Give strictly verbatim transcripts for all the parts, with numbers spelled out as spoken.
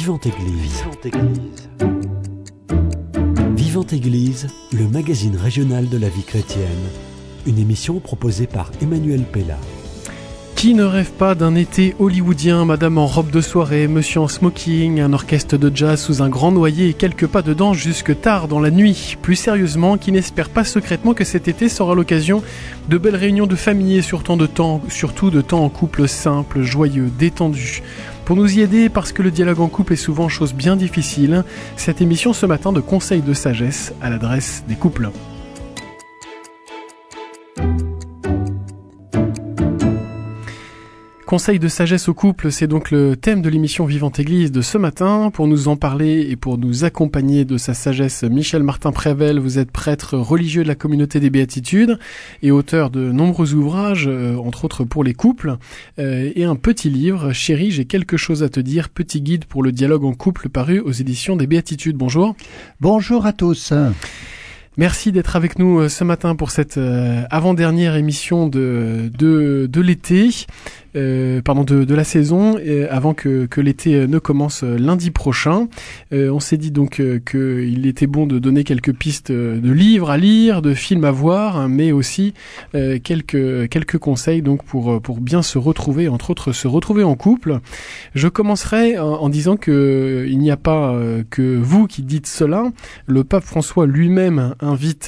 Vivante Église. Vivante Église. Vivante Église, le magazine régional de la vie chrétienne. Une émission proposée par Emmanuel Pella. Qui ne rêve pas d'un été hollywoodien, madame en robe de soirée, monsieur en smoking, un orchestre de jazz sous un grand noyer et quelques pas de danse jusque tard dans la nuit. Plus sérieusement, qui n'espère pas secrètement que cet été sera l'occasion de belles réunions de famille et surtout de temps, surtout de temps en couple simple, joyeux, détendu. Pour nous y aider, parce que le dialogue en couple est souvent chose bien difficile, cette émission ce matin de conseils de sagesse à l'adresse des couples. Conseil de sagesse au couple, c'est donc le thème de l'émission Vivante Église de ce matin. Pour nous en parler et pour nous accompagner de sa sagesse, Michel Martin-Prével, vous êtes prêtre religieux de la communauté des Béatitudes et auteur de nombreux ouvrages, euh, entre autres pour les couples, euh, et un petit livre, Chérie, j'ai quelque chose à te dire, petit guide pour le dialogue en couple, paru aux éditions des Béatitudes. Bonjour. Bonjour à tous. Merci d'être avec nous ce matin pour cette euh, avant-dernière émission de, de, de l'été. Euh, pardon de, de la saison euh, avant que, que l'été ne commence euh, lundi prochain. Euh, on s'est dit donc euh, qu'il était bon de donner quelques pistes euh, de livres à lire, de films à voir, hein, mais aussi euh, quelques quelques conseils donc pour pour bien se retrouver, entre autres se retrouver en couple. Je commencerai en, en disant que euh, il n'y a pas euh, que vous qui dites cela. Le pape François lui-même invite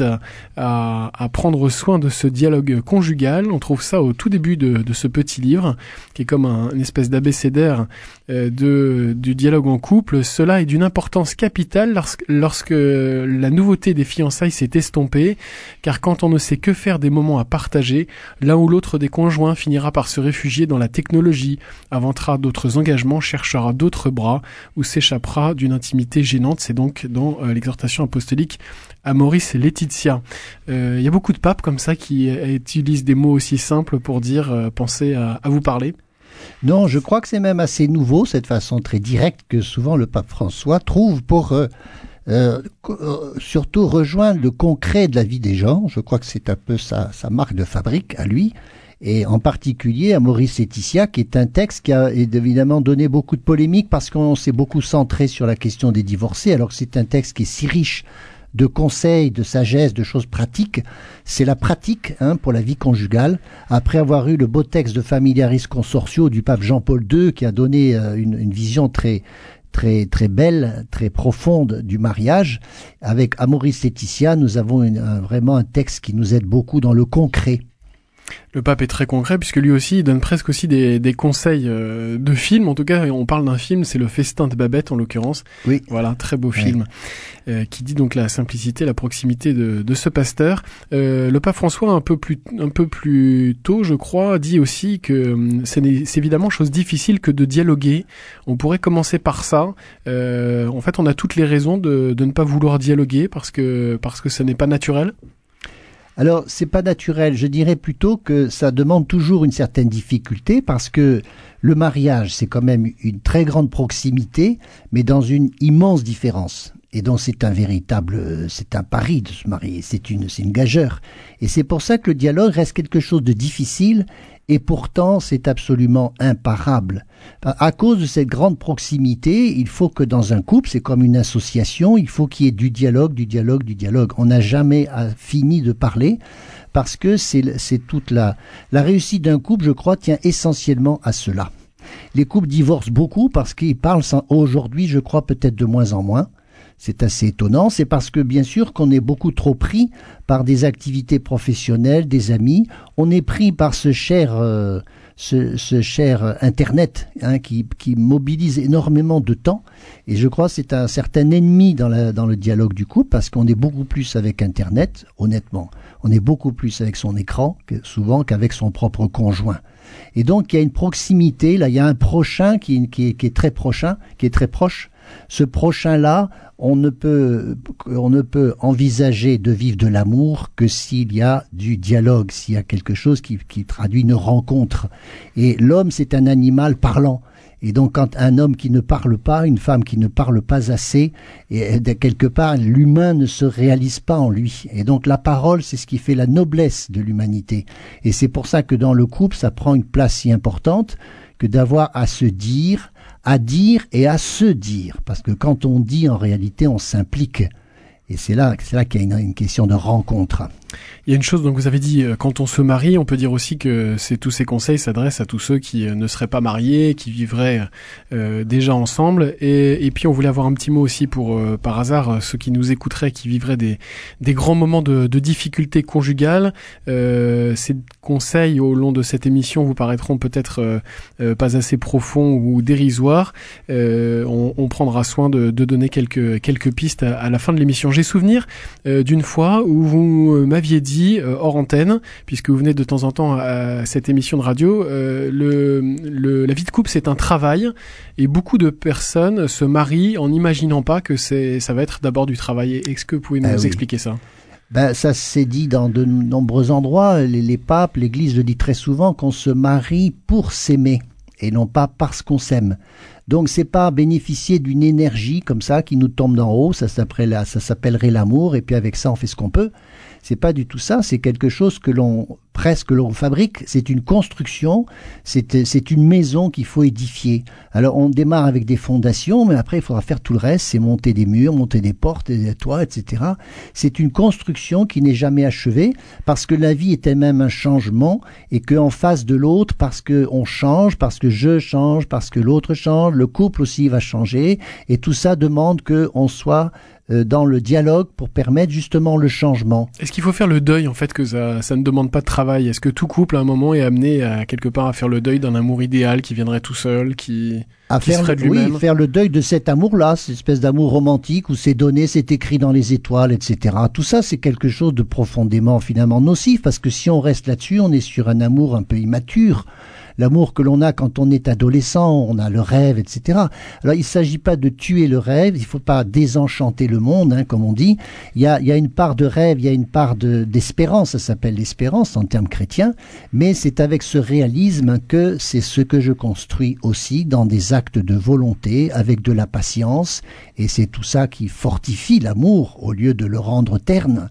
à, à prendre soin de ce dialogue conjugal. On trouve ça au tout début de, de ce petit livre, qui est comme un, une espèce d'abécédaire euh, de, du dialogue en couple. Cela est d'une importance capitale lorsque, lorsque la nouveauté des fiançailles s'est estompée, car quand on ne sait que faire des moments à partager, l'un ou l'autre des conjoints finira par se réfugier dans la technologie, inventera d'autres engagements, cherchera d'autres bras, ou s'échappera d'une intimité gênante. C'est donc dans euh, l'exhortation apostolique Amoris Laetitia. Il euh, y a beaucoup de papes comme ça qui euh, utilisent des mots aussi simples pour dire euh, pensez à, à vous parler. Non, je crois que c'est même assez nouveau, cette façon très directe que souvent le pape François trouve pour euh, euh, surtout rejoindre le concret de la vie des gens. Je crois que c'est un peu sa, sa marque de fabrique à lui. Et en particulier Amoris Laetitia, qui est un texte qui a évidemment donné beaucoup de polémiques parce qu'on s'est beaucoup centré sur la question des divorcés, alors que c'est un texte qui est si riche de conseils, de sagesse, de choses pratiques. C'est la pratique hein, pour la vie conjugale. Après avoir eu le beau texte de Familiaris Consortio du pape Jean-Paul deux, qui a donné euh, une, une vision très très très belle, très profonde du mariage, avec Amoris Laetitia, nous avons une, un, vraiment un texte qui nous aide beaucoup dans le concret. Le pape est très concret puisque lui aussi il donne presque aussi des, des conseils euh, de films. En tout cas, on parle d'un film, c'est Le Festin de Babette en l'occurrence. Oui. Voilà, très beau film oui. euh, qui dit donc la simplicité, la proximité de, de ce pasteur. Euh, le pape François un peu plus un peu plus tôt, je crois, dit aussi que c'est, c'est évidemment chose difficile que de dialoguer. On pourrait commencer par ça. Euh, en fait, on a toutes les raisons de, de ne pas vouloir dialoguer parce que parce que ce n'est pas naturel. Alors, c'est pas naturel. Je dirais plutôt que ça demande toujours une certaine difficulté parce que le mariage, c'est quand même une très grande proximité, mais dans une immense différence. Et donc, c'est un véritable, c'est un pari de se marier. C'est une, c'est une gageure. Et c'est pour ça que le dialogue reste quelque chose de difficile. Et pourtant, c'est absolument imparable. À cause de cette grande proximité, il faut que dans un couple, c'est comme une association, il faut qu'il y ait du dialogue, du dialogue, du dialogue. On n'a jamais fini de parler parce que c'est, c'est toute la, la réussite d'un couple, je crois, tient essentiellement à cela. Les couples divorcent beaucoup parce qu'ils parlent sans, aujourd'hui, je crois, peut-être de moins en moins. C'est assez étonnant, c'est parce que bien sûr qu'on est beaucoup trop pris par des activités professionnelles, des amis, on est pris par ce cher, euh, ce, ce cher Internet hein, qui, qui mobilise énormément de temps et je crois que c'est un certain ennemi dans, la, dans le dialogue du couple parce qu'on est beaucoup plus avec Internet, honnêtement, on est beaucoup plus avec son écran que, souvent qu'avec son propre conjoint. Et donc il y a une proximité, là il y a un prochain qui, qui, est, qui est très prochain, qui est très proche. Ce prochain-là, on ne peut, on ne peut envisager de vivre de l'amour que s'il y a du dialogue, s'il y a quelque chose qui, qui traduit une rencontre. Et l'homme, c'est un animal parlant. Et donc, quand un homme qui ne parle pas, une femme qui ne parle pas assez, et quelque part, l'humain ne se réalise pas en lui. Et donc, la parole, c'est ce qui fait la noblesse de l'humanité. Et c'est pour ça que dans le couple, ça prend une place si importante que d'avoir à se dire, à dire et à se dire. Parce que quand on dit, en réalité, on s'implique. Et c'est là, c'est là qu'il y a une, une question de rencontre. Il y a une chose, donc vous avez dit, quand on se marie, on peut dire aussi que c'est, tous ces conseils s'adressent à tous ceux qui ne seraient pas mariés, qui vivraient euh, déjà ensemble. Et, et puis on voulait avoir un petit mot aussi pour, euh, par hasard, ceux qui nous écouteraient, qui vivraient des, des grands moments de, de difficultés conjugales. Euh, ces conseils au long de cette émission vous paraîtront peut-être euh, euh, pas assez profonds ou dérisoires. Euh, on, on prendra soin de, de donner quelques, quelques pistes à, à la fin de l'émission. J'ai souvenir euh, d'une fois où vous m'aviez dit euh, hors antenne, puisque vous venez de temps en temps à cette émission de radio, euh, le, le, la vie de couple c'est un travail et beaucoup de personnes se marient en n'imaginant pas que c'est, ça va être d'abord du travail. Est-ce que vous pouvez nous ah oui. expliquer ça? Ben, ça s'est dit dans de nombreux endroits. Les, les papes, l'Église le dit très souvent qu'on se marie pour s'aimer et non pas parce qu'on s'aime. Donc c'est pas bénéficier d'une énergie comme ça qui nous tombe d'en haut, ça s'appellerait, ça s'appellerait l'amour, et puis avec ça on fait ce qu'on peut. C'est pas du tout ça, c'est quelque chose que l'on presque l'on fabrique, c'est une construction, c'est c'est une maison qu'il faut édifier. Alors on démarre avec des fondations, mais après il faudra faire tout le reste, c'est monter des murs, monter des portes, des toits, et cetera. C'est une construction qui n'est jamais achevée, parce que la vie est elle-même un changement, et qu'en face de l'autre, parce que on change, parce que je change, parce que l'autre change, le couple aussi va changer, et tout ça demande qu'on soit dans le dialogue pour permettre justement le changement. Est-ce qu'il faut faire le deuil en fait que ça, ça ne demande pas de travail? Est-ce que tout couple à un moment est amené à quelque part à faire le deuil d'un amour idéal qui viendrait tout seul, qui, à qui faire, serait de lui-même? Oui, faire le deuil de cet amour-là, cette espèce d'amour romantique où c'est donné, c'est écrit dans les étoiles, et cetera. Tout ça, c'est quelque chose de profondément finalement nocif, parce que si on reste là-dessus, on est sur un amour un peu immature. L'amour que l'on a quand on est adolescent, on a le rêve, et cetera. Alors, il ne s'agit pas de tuer le rêve, il ne faut pas désenchanter le monde, hein, comme on dit. Il y a, il y a une part de rêve, il y a une part de, d'espérance, ça s'appelle l'espérance en termes chrétiens, mais c'est avec ce réalisme que c'est ce que je construis aussi dans des actes de volonté, avec de la patience, et c'est tout ça qui fortifie l'amour au lieu de le rendre terne.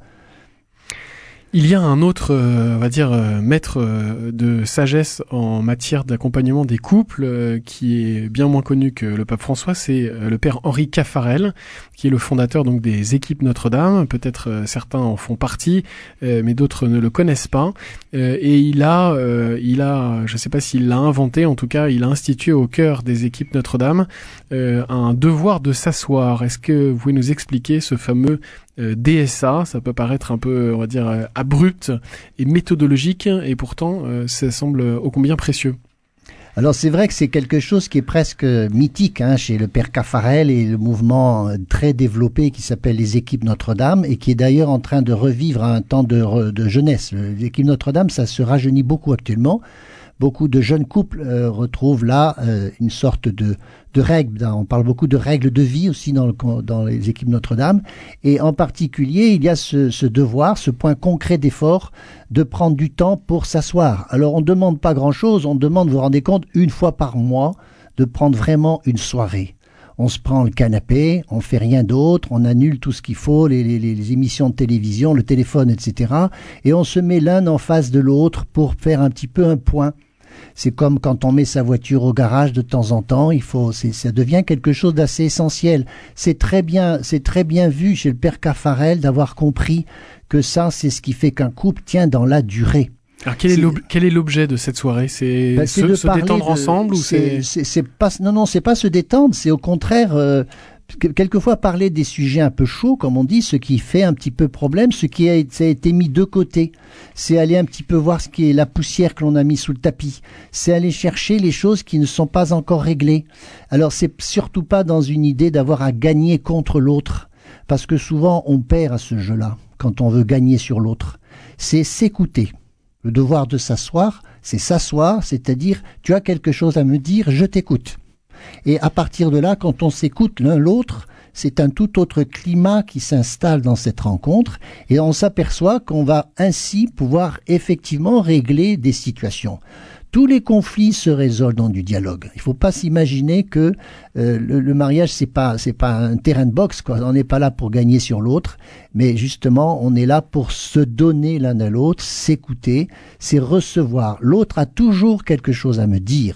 Il y a un autre, euh, on va dire, euh, maître euh, de sagesse en matière d'accompagnement des couples euh, qui est bien moins connu que le pape François, c'est euh, le père Henri Caffarel, qui est le fondateur donc des équipes Notre-Dame. Peut-être euh, certains en font partie, euh, mais d'autres ne le connaissent pas. Euh, et il a, euh, il a, je ne sais pas s'il l'a inventé, en tout cas, il a institué au cœur des équipes Notre-Dame euh, un devoir de s'asseoir. Est-ce que vous pouvez nous expliquer ce fameux Euh, D S A? Ça peut paraître un peu, on va dire, euh, abrupt et méthodologique, et pourtant, euh, ça semble ô combien précieux. Alors c'est vrai que c'est quelque chose qui est presque mythique hein, chez le père Caffarel et le mouvement très développé qui s'appelle les équipes Notre-Dame et qui est d'ailleurs en train de revivre un temps de, de jeunesse. Les équipes Notre-Dame, ça se rajeunit beaucoup actuellement. Beaucoup de jeunes couples euh, retrouvent là euh, une sorte de, de règles. On parle beaucoup de règles de vie aussi dans, le, dans les équipes Notre-Dame. Et en particulier, il y a ce, ce devoir, ce point concret d'effort de prendre du temps pour s'asseoir. Alors on ne demande pas grand-chose, on demande, vous vous rendez compte, une fois par mois, de prendre vraiment une soirée. On se prend le canapé, on fait rien d'autre, on annule tout ce qu'il faut, les, les, les émissions de télévision, le téléphone, et cetera. Et on se met l'un en face de l'autre pour faire un petit peu un point. C'est comme quand on met sa voiture au garage de temps en temps, il faut, c'est, ça devient quelque chose d'assez essentiel. C'est très bien, c'est très bien vu chez le père Caffarel d'avoir compris que ça, c'est ce qui fait qu'un couple tient dans la durée. Alors quel est, l'ob- quel est l'objet de cette soirée? C'est, ben, c'est se, de se détendre de, ensemble ou c'est... c'est, c'est pas non non c'est pas se détendre, c'est au contraire euh, quelquefois parler des sujets un peu chauds comme on dit, ce qui fait un petit peu problème, ce qui a été mis de côté. C'est aller un petit peu voir ce qui est la poussière que l'on a mis sous le tapis. C'est aller chercher les choses qui ne sont pas encore réglées. Alors c'est surtout pas dans une idée d'avoir à gagner contre l'autre, parce que souvent on perd à ce jeu-là quand on veut gagner sur l'autre. C'est s'écouter. Le devoir de s'asseoir, c'est s'asseoir, c'est-à-dire tu as quelque chose à me dire, je t'écoute. Et à partir de là, quand on s'écoute l'un l'autre, c'est un tout autre climat qui s'installe dans cette rencontre et on s'aperçoit qu'on va ainsi pouvoir effectivement régler des situations. Tous les conflits se résolvent dans du dialogue. Il ne faut pas s'imaginer que euh, le, le mariage c'est pas c'est pas un terrain de boxe quoi. On n'est pas là pour gagner sur l'autre, mais justement on est là pour se donner l'un à l'autre, s'écouter, c'est recevoir. L'autre a toujours quelque chose à me dire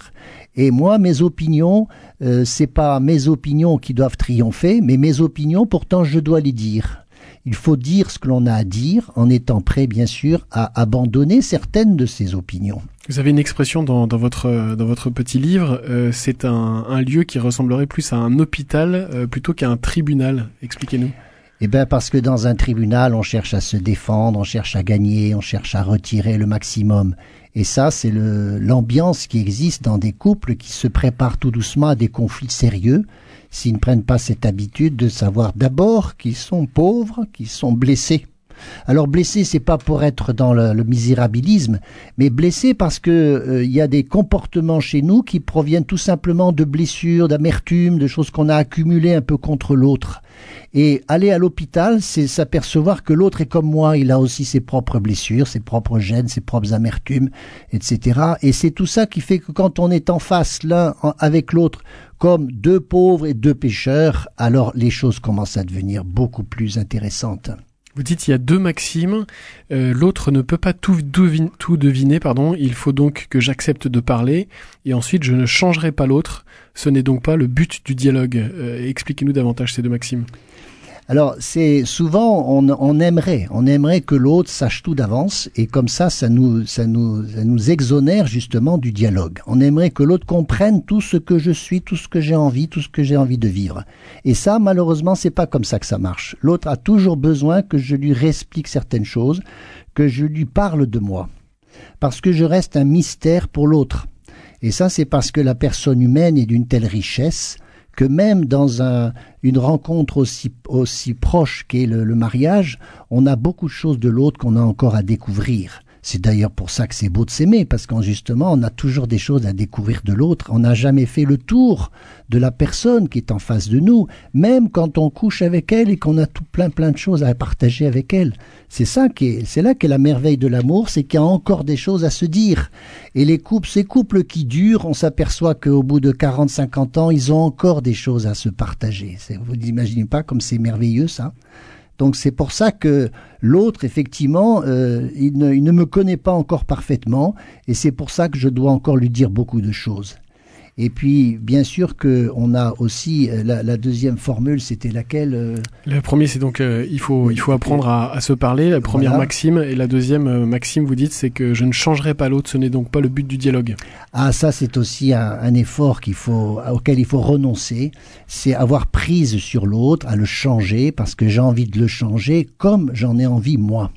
Et moi, mes opinions, euh, c'est pas mes opinions qui doivent triompher, mais mes opinions, pourtant, je dois les dire. Il faut dire ce que l'on a à dire, en étant prêt, bien sûr, à abandonner certaines de ses opinions. Vous avez une expression dans, dans votre dans votre petit livre, euh, c'est un, un lieu qui ressemblerait plus à un hôpital euh, plutôt qu'à un tribunal. Expliquez-nous. Eh bien, parce que dans un tribunal, on cherche à se défendre, on cherche à gagner, on cherche à retirer le maximum. Et ça, c'est le, l'ambiance qui existe dans des couples qui se préparent tout doucement à des conflits sérieux, s'ils ne prennent pas cette habitude de savoir d'abord qu'ils sont pauvres, qu'ils sont blessés. Alors blessé, c'est pas pour être dans le, le misérabilisme, mais blessé parce que euh, il y a des comportements chez nous qui proviennent tout simplement de blessures, d'amertume, de choses qu'on a accumulées un peu contre l'autre. Et aller à l'hôpital, c'est s'apercevoir que l'autre est comme moi, il a aussi ses propres blessures, ses propres gênes, ses propres amertumes, et cetera. Et c'est tout ça qui fait que quand on est en face l'un avec l'autre, comme deux pauvres et deux pécheurs, alors les choses commencent à devenir beaucoup plus intéressantes. Vous dites il y a deux maximes, euh, l'autre ne peut pas tout, devine, tout deviner, pardon. Il faut donc que j'accepte de parler, et ensuite je ne changerai pas l'autre. Ce n'est donc pas le but du dialogue. Euh, expliquez-nous davantage ces deux maximes. Alors, c'est souvent, on, on aimerait, on aimerait que l'autre sache tout d'avance, et comme ça, ça nous, ça nous, ça nous exonère justement du dialogue. On aimerait que l'autre comprenne tout ce que je suis, tout ce que j'ai envie, tout ce que j'ai envie de vivre. Et ça, malheureusement, c'est pas comme ça que ça marche. L'autre a toujours besoin que je lui réexplique certaines choses, que je lui parle de moi. Parce que je reste un mystère pour l'autre. Et ça, c'est parce que la personne humaine est d'une telle richesse que même dans un, une rencontre aussi, aussi proche qu'est le, le mariage, on a beaucoup de choses de l'autre qu'on a encore à découvrir. C'est d'ailleurs pour ça que c'est beau de s'aimer, parce qu'en justement, on a toujours des choses à découvrir de l'autre. On n'a jamais fait le tour de la personne qui est en face de nous, même quand on couche avec elle et qu'on a tout plein plein de choses à partager avec elle. C'est ça qui est, c'est là qu'est la merveille de l'amour, c'est qu'il y a encore des choses à se dire. Et les couples, ces couples qui durent, on s'aperçoit qu'au bout de quarante, cinquante ans, ils ont encore des choses à se partager. C'est, vous n'imaginez pas comme c'est merveilleux, ça? Donc c'est pour ça que l'autre, effectivement, euh, il, ne, il ne me connaît pas encore parfaitement, et c'est pour ça que je dois encore lui dire beaucoup de choses. Et puis, bien sûr qu'on a aussi, la, la deuxième formule, c'était laquelle euh... Le premier, c'est donc, euh, il faut, il faut apprendre à, à se parler, la première voilà. Maxime, et la deuxième euh, maxime, vous dites, c'est que je ne changerai pas l'autre, ce n'est donc pas le but du dialogue. Ah, ça, c'est aussi un, un effort qu'il faut, auquel il faut renoncer, c'est avoir prise sur l'autre, à le changer, parce que j'ai envie de le changer comme j'en ai envie moi.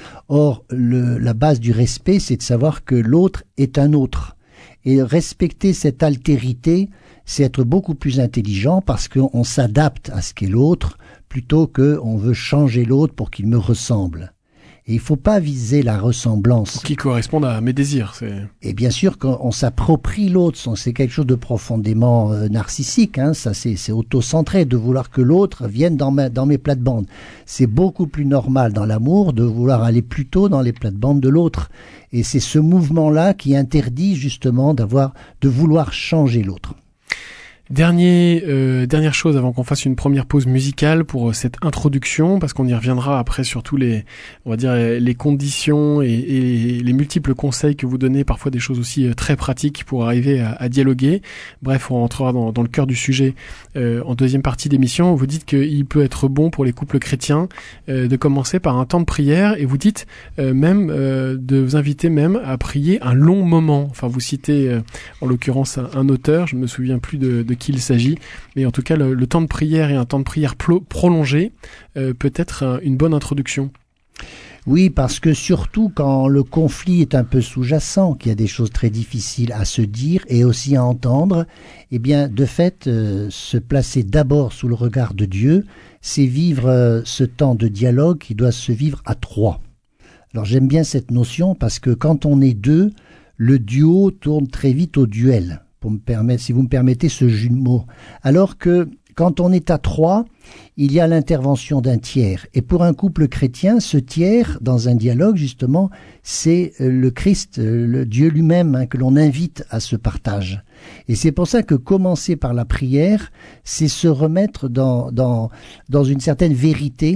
Or, le, la base du respect, c'est de savoir que l'autre est un autre. Et respecter cette altérité, c'est être beaucoup plus intelligent parce qu'on s'adapte à ce qu'est l'autre plutôt qu'on veut changer l'autre pour qu'il me ressemble. Et il ne faut pas viser la ressemblance. Qui correspond à mes désirs. C'est... Et bien sûr, quand on s'approprie l'autre, c'est quelque chose de profondément euh, narcissique. Hein, ça, c'est, c'est auto-centré de vouloir que l'autre vienne dans, ma, dans mes plates-bandes. C'est beaucoup plus normal dans l'amour de vouloir aller plutôt dans les plates-bandes de l'autre. Et c'est ce mouvement-là qui interdit justement d'avoir, de vouloir changer l'autre. Dernier, euh, dernière chose avant qu'on fasse une première pause musicale pour cette introduction, parce qu'on y reviendra après sur tous les, on va dire les conditions et, et les multiples conseils que vous donnez, parfois des choses aussi très pratiques pour arriver à, à dialoguer. Bref, on rentrera dans, dans le cœur du sujet euh, en deuxième partie d'émission. Vous dites qu'il peut être bon pour les couples chrétiens euh, de commencer par un temps de prière, et vous dites euh, même euh, de vous inviter même à prier un long moment. Enfin, vous citez euh, en l'occurrence un, un auteur, je me souviens plus de, de qui il s'agit, mais en tout cas le, le temps de prière et un temps de prière plo- prolongé euh, peut être un, une bonne introduction. Oui, parce que surtout quand le conflit est un peu sous-jacent, qu'il y a des choses très difficiles à se dire et aussi à entendre, eh bien de fait euh, se placer d'abord sous le regard de Dieu, c'est vivre euh, ce temps de dialogue qui doit se vivre à trois. Alors j'aime bien cette notion parce que quand on est deux, le duo tourne très vite au duel. Pour me permettre, si vous me permettez ce jeu de mots. Alors que quand on est à trois, il y a l'intervention d'un tiers. Et pour un couple chrétien, ce tiers, dans un dialogue justement, c'est le Christ, le Dieu lui-même, hein, que l'on invite à ce partage. Et c'est pour ça que commencer par la prière, c'est se remettre dans, dans, dans une certaine vérité,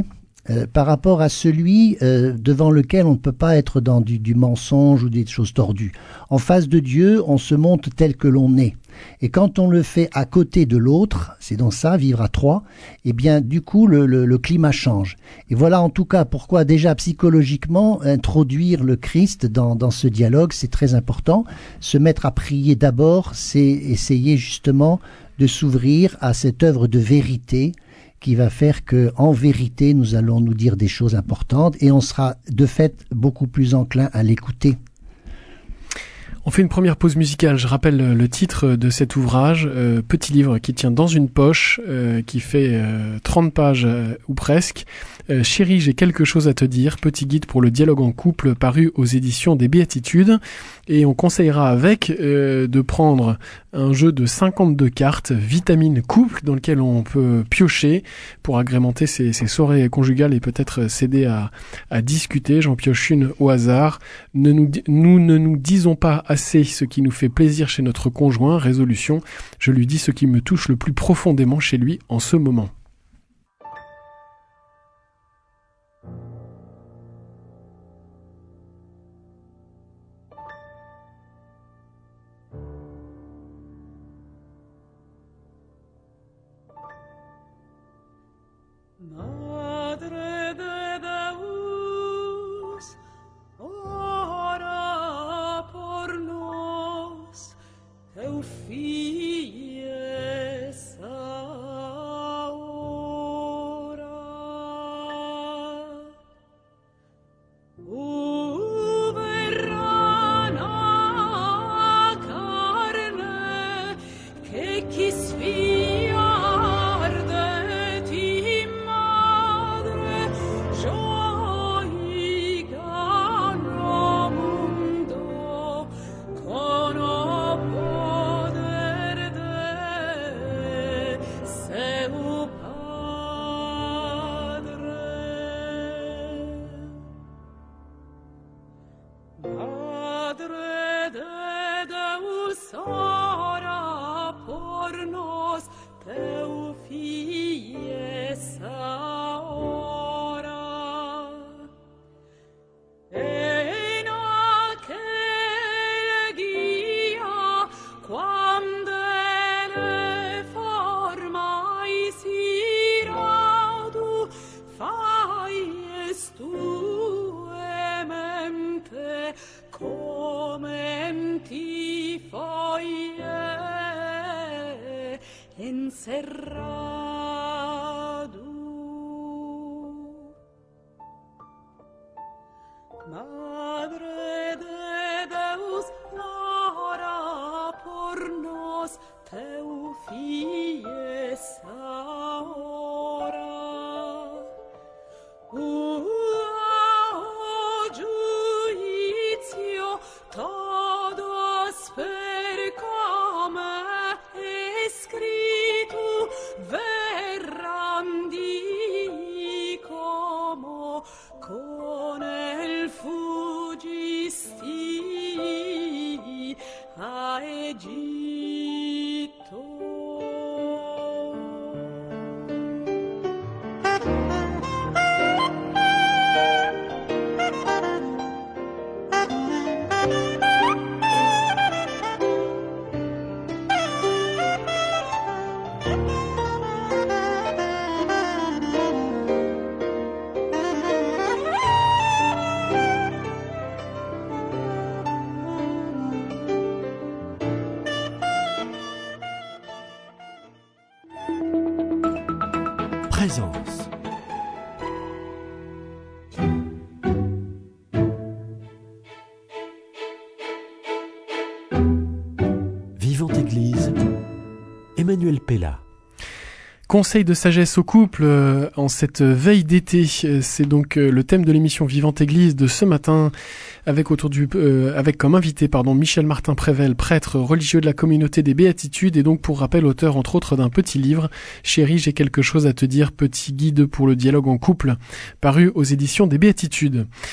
euh, par rapport à celui euh, devant lequel on ne peut pas être dans du, du mensonge ou des choses tordues. En face de Dieu, on se montre tel que l'on est. Et quand on le fait à côté de l'autre, c'est dans ça, vivre à trois, eh bien, du coup, le, le, le climat change. Et voilà, en tout cas, pourquoi déjà psychologiquement, introduire le Christ dans, dans ce dialogue, c'est très important. Se mettre à prier d'abord, c'est essayer justement de s'ouvrir à cette œuvre de vérité qui va faire que, en vérité, nous allons nous dire des choses importantes et on sera de fait beaucoup plus enclin à l'écouter. On fait une première pause musicale. Je rappelle le titre de cet ouvrage, euh, petit livre qui tient dans une poche, euh, qui fait euh, trente pages euh, ou presque. Euh, Chérie, j'ai quelque chose à te dire, petit guide pour le dialogue en couple paru aux éditions des Béatitudes. Et on conseillera avec euh, de prendre un jeu de cinquante-deux cartes, vitamine couple, dans lequel on peut piocher pour agrémenter ses, ses soirées conjugales et peut-être s'aider à, à discuter. J'en pioche une au hasard. Ne nous, nous ne nous disons pas assez ce qui nous fait plaisir chez notre conjoint. Résolution, je lui dis ce qui me touche le plus profondément chez lui en ce moment. Madre de Deus, ora por nos, teu fies ahora. O verrana carne que quis fiar de ti, madre, gioia no mundo, con o poder de seu Padre. Madre de Deus, ora por nos, teu fies ahora. En aquel día, quando le formais irado, faies tue mente, come in ti foie encerrado. Madre de Deus, ora por nos, teu fies ahora. O giudizio todos per come è scritto verran di como con el fuggisti a Egitto. Présence. Vivante Église, Emmanuel Pella. Conseil de sagesse au couple euh, en cette veille d'été, c'est donc euh, le thème de l'émission Vivante Église de ce matin, avec autour du euh, avec comme invité pardon Michel Martin Prével, prêtre religieux de la communauté des Béatitudes et donc pour rappel auteur entre autres d'un petit livre, Chérie, j'ai quelque chose à te dire, petit guide pour le dialogue en couple, paru aux éditions des Béatitudes.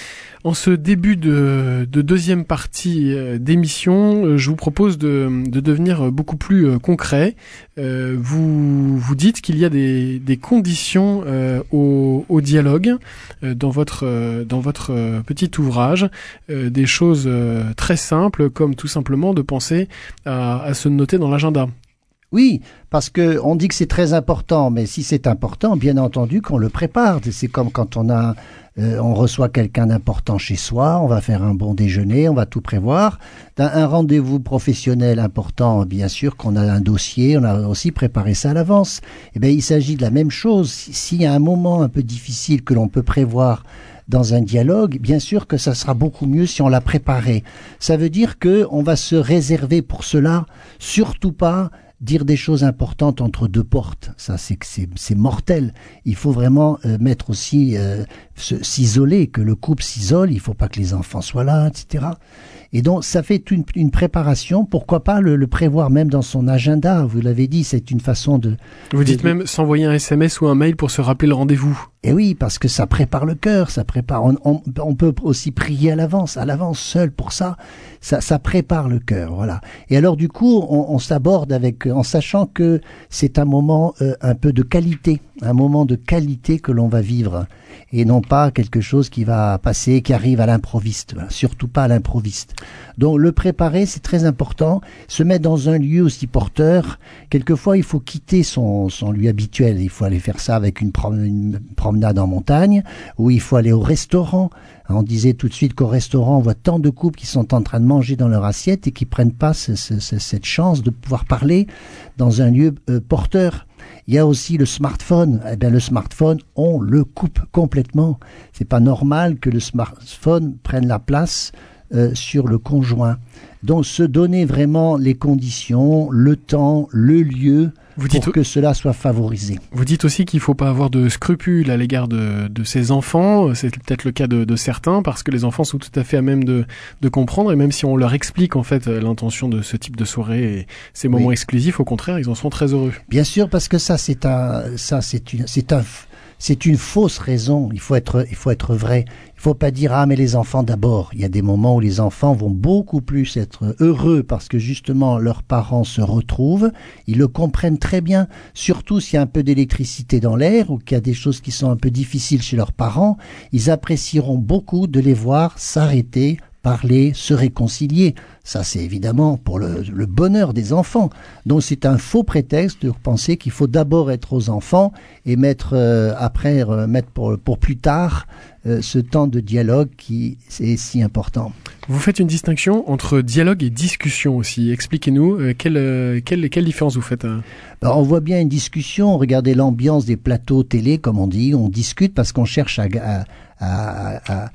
En ce début de, de deuxième partie euh, d'émission, euh, je vous propose de, de devenir beaucoup plus euh, concret. Euh, vous vous dites qu'il y a des, des conditions euh, au, au dialogue euh, dans votre euh, dans votre euh, petit ouvrage, euh, des choses euh, très simples comme tout simplement de penser à, à se noter dans l'agenda. Oui, parce que on dit que c'est très important, mais si c'est important, bien entendu qu'on le prépare. C'est comme quand on a, euh, on reçoit quelqu'un d'important chez soi, on va faire un bon déjeuner, on va tout prévoir. D'un un rendez-vous professionnel important, bien sûr qu'on a un dossier, on a aussi préparé ça à l'avance. Eh bien, il s'agit de la même chose. S'il y a un moment un peu difficile que l'on peut prévoir dans un dialogue, bien sûr que ça sera beaucoup mieux si on l'a préparé. Ça veut dire que on va se réserver pour cela, surtout pas dire des choses importantes entre deux portes. Ça, c'est c'est, c'est mortel. Il faut vraiment euh, mettre aussi euh, se, s'isoler, que le couple s'isole. Il faut pas que les enfants soient là, et cetera. Et donc, ça fait une, une préparation. Pourquoi pas le, le prévoir même dans son agenda? Vous l'avez dit, c'est une façon de... Vous dites de, même s'envoyer un S M S ou un mail pour se rappeler le rendez-vous. Et oui, parce que ça prépare le cœur, ça prépare. On, on, on peut aussi prier à l'avance, à l'avance seul pour ça. Ça, ça prépare le cœur, voilà. Et alors du coup, on, on s'aborde avec, en sachant que c'est un moment euh, un peu de qualité, un moment de qualité que l'on va vivre, et non pas quelque chose qui va passer, qui arrive à l'improviste. Voilà. Surtout pas à l'improviste. Donc le préparer, c'est très important. Se mettre dans un lieu aussi porteur. Quelquefois, il faut quitter son, son lieu habituel. Il faut aller faire ça avec une, prom- une promenade en montagne, ou il faut aller au restaurant. On disait tout de suite qu'au restaurant, on voit tant de couples qui sont en train de manger dans leur assiette et qui prennent pas ce, ce, ce, cette chance de pouvoir parler dans un lieu euh, porteur. Il y a aussi le smartphone. Eh bien, le smartphone, on le coupe complètement. C'est pas normal que le smartphone prenne la place euh, sur le conjoint. Donc, se donner vraiment les conditions, le temps, le lieu, vous pour que cela soit favorisé. Vous dites aussi qu'il ne faut pas avoir de scrupules à l'égard de, de ses enfants. C'est peut-être le cas de, de certains, parce que les enfants sont tout à fait à même de, de comprendre. Et même si on leur explique en fait l'intention de ce type de soirée et ces moments oui. exclusifs, au contraire, ils en sont très heureux. Bien sûr, parce que ça, c'est un, ça, c'est une, c'est un, c'est une fausse raison. Il faut être, il faut être vrai. Il faut pas dire ah mais les enfants d'abord. Il y a des moments où les enfants vont beaucoup plus être heureux parce que justement leurs parents se retrouvent. Ils le comprennent très bien. Surtout s'il y a un peu d'électricité dans l'air ou qu'il y a des choses qui sont un peu difficiles chez leurs parents, ils apprécieront beaucoup de les voir s'arrêter, parler, se réconcilier. Ça, c'est évidemment pour le, le bonheur des enfants. Donc, c'est un faux prétexte de penser qu'il faut d'abord être aux enfants et mettre euh, après euh, mettre pour pour plus tard euh, ce temps de dialogue qui est si important. Vous faites une distinction entre dialogue et discussion aussi. Expliquez-nous euh, quelle, euh, quelle quelle différence vous faites. Euh... Alors, on voit bien une discussion. Regardez l'ambiance des plateaux télé, comme on dit. On discute parce qu'on cherche à à, à, à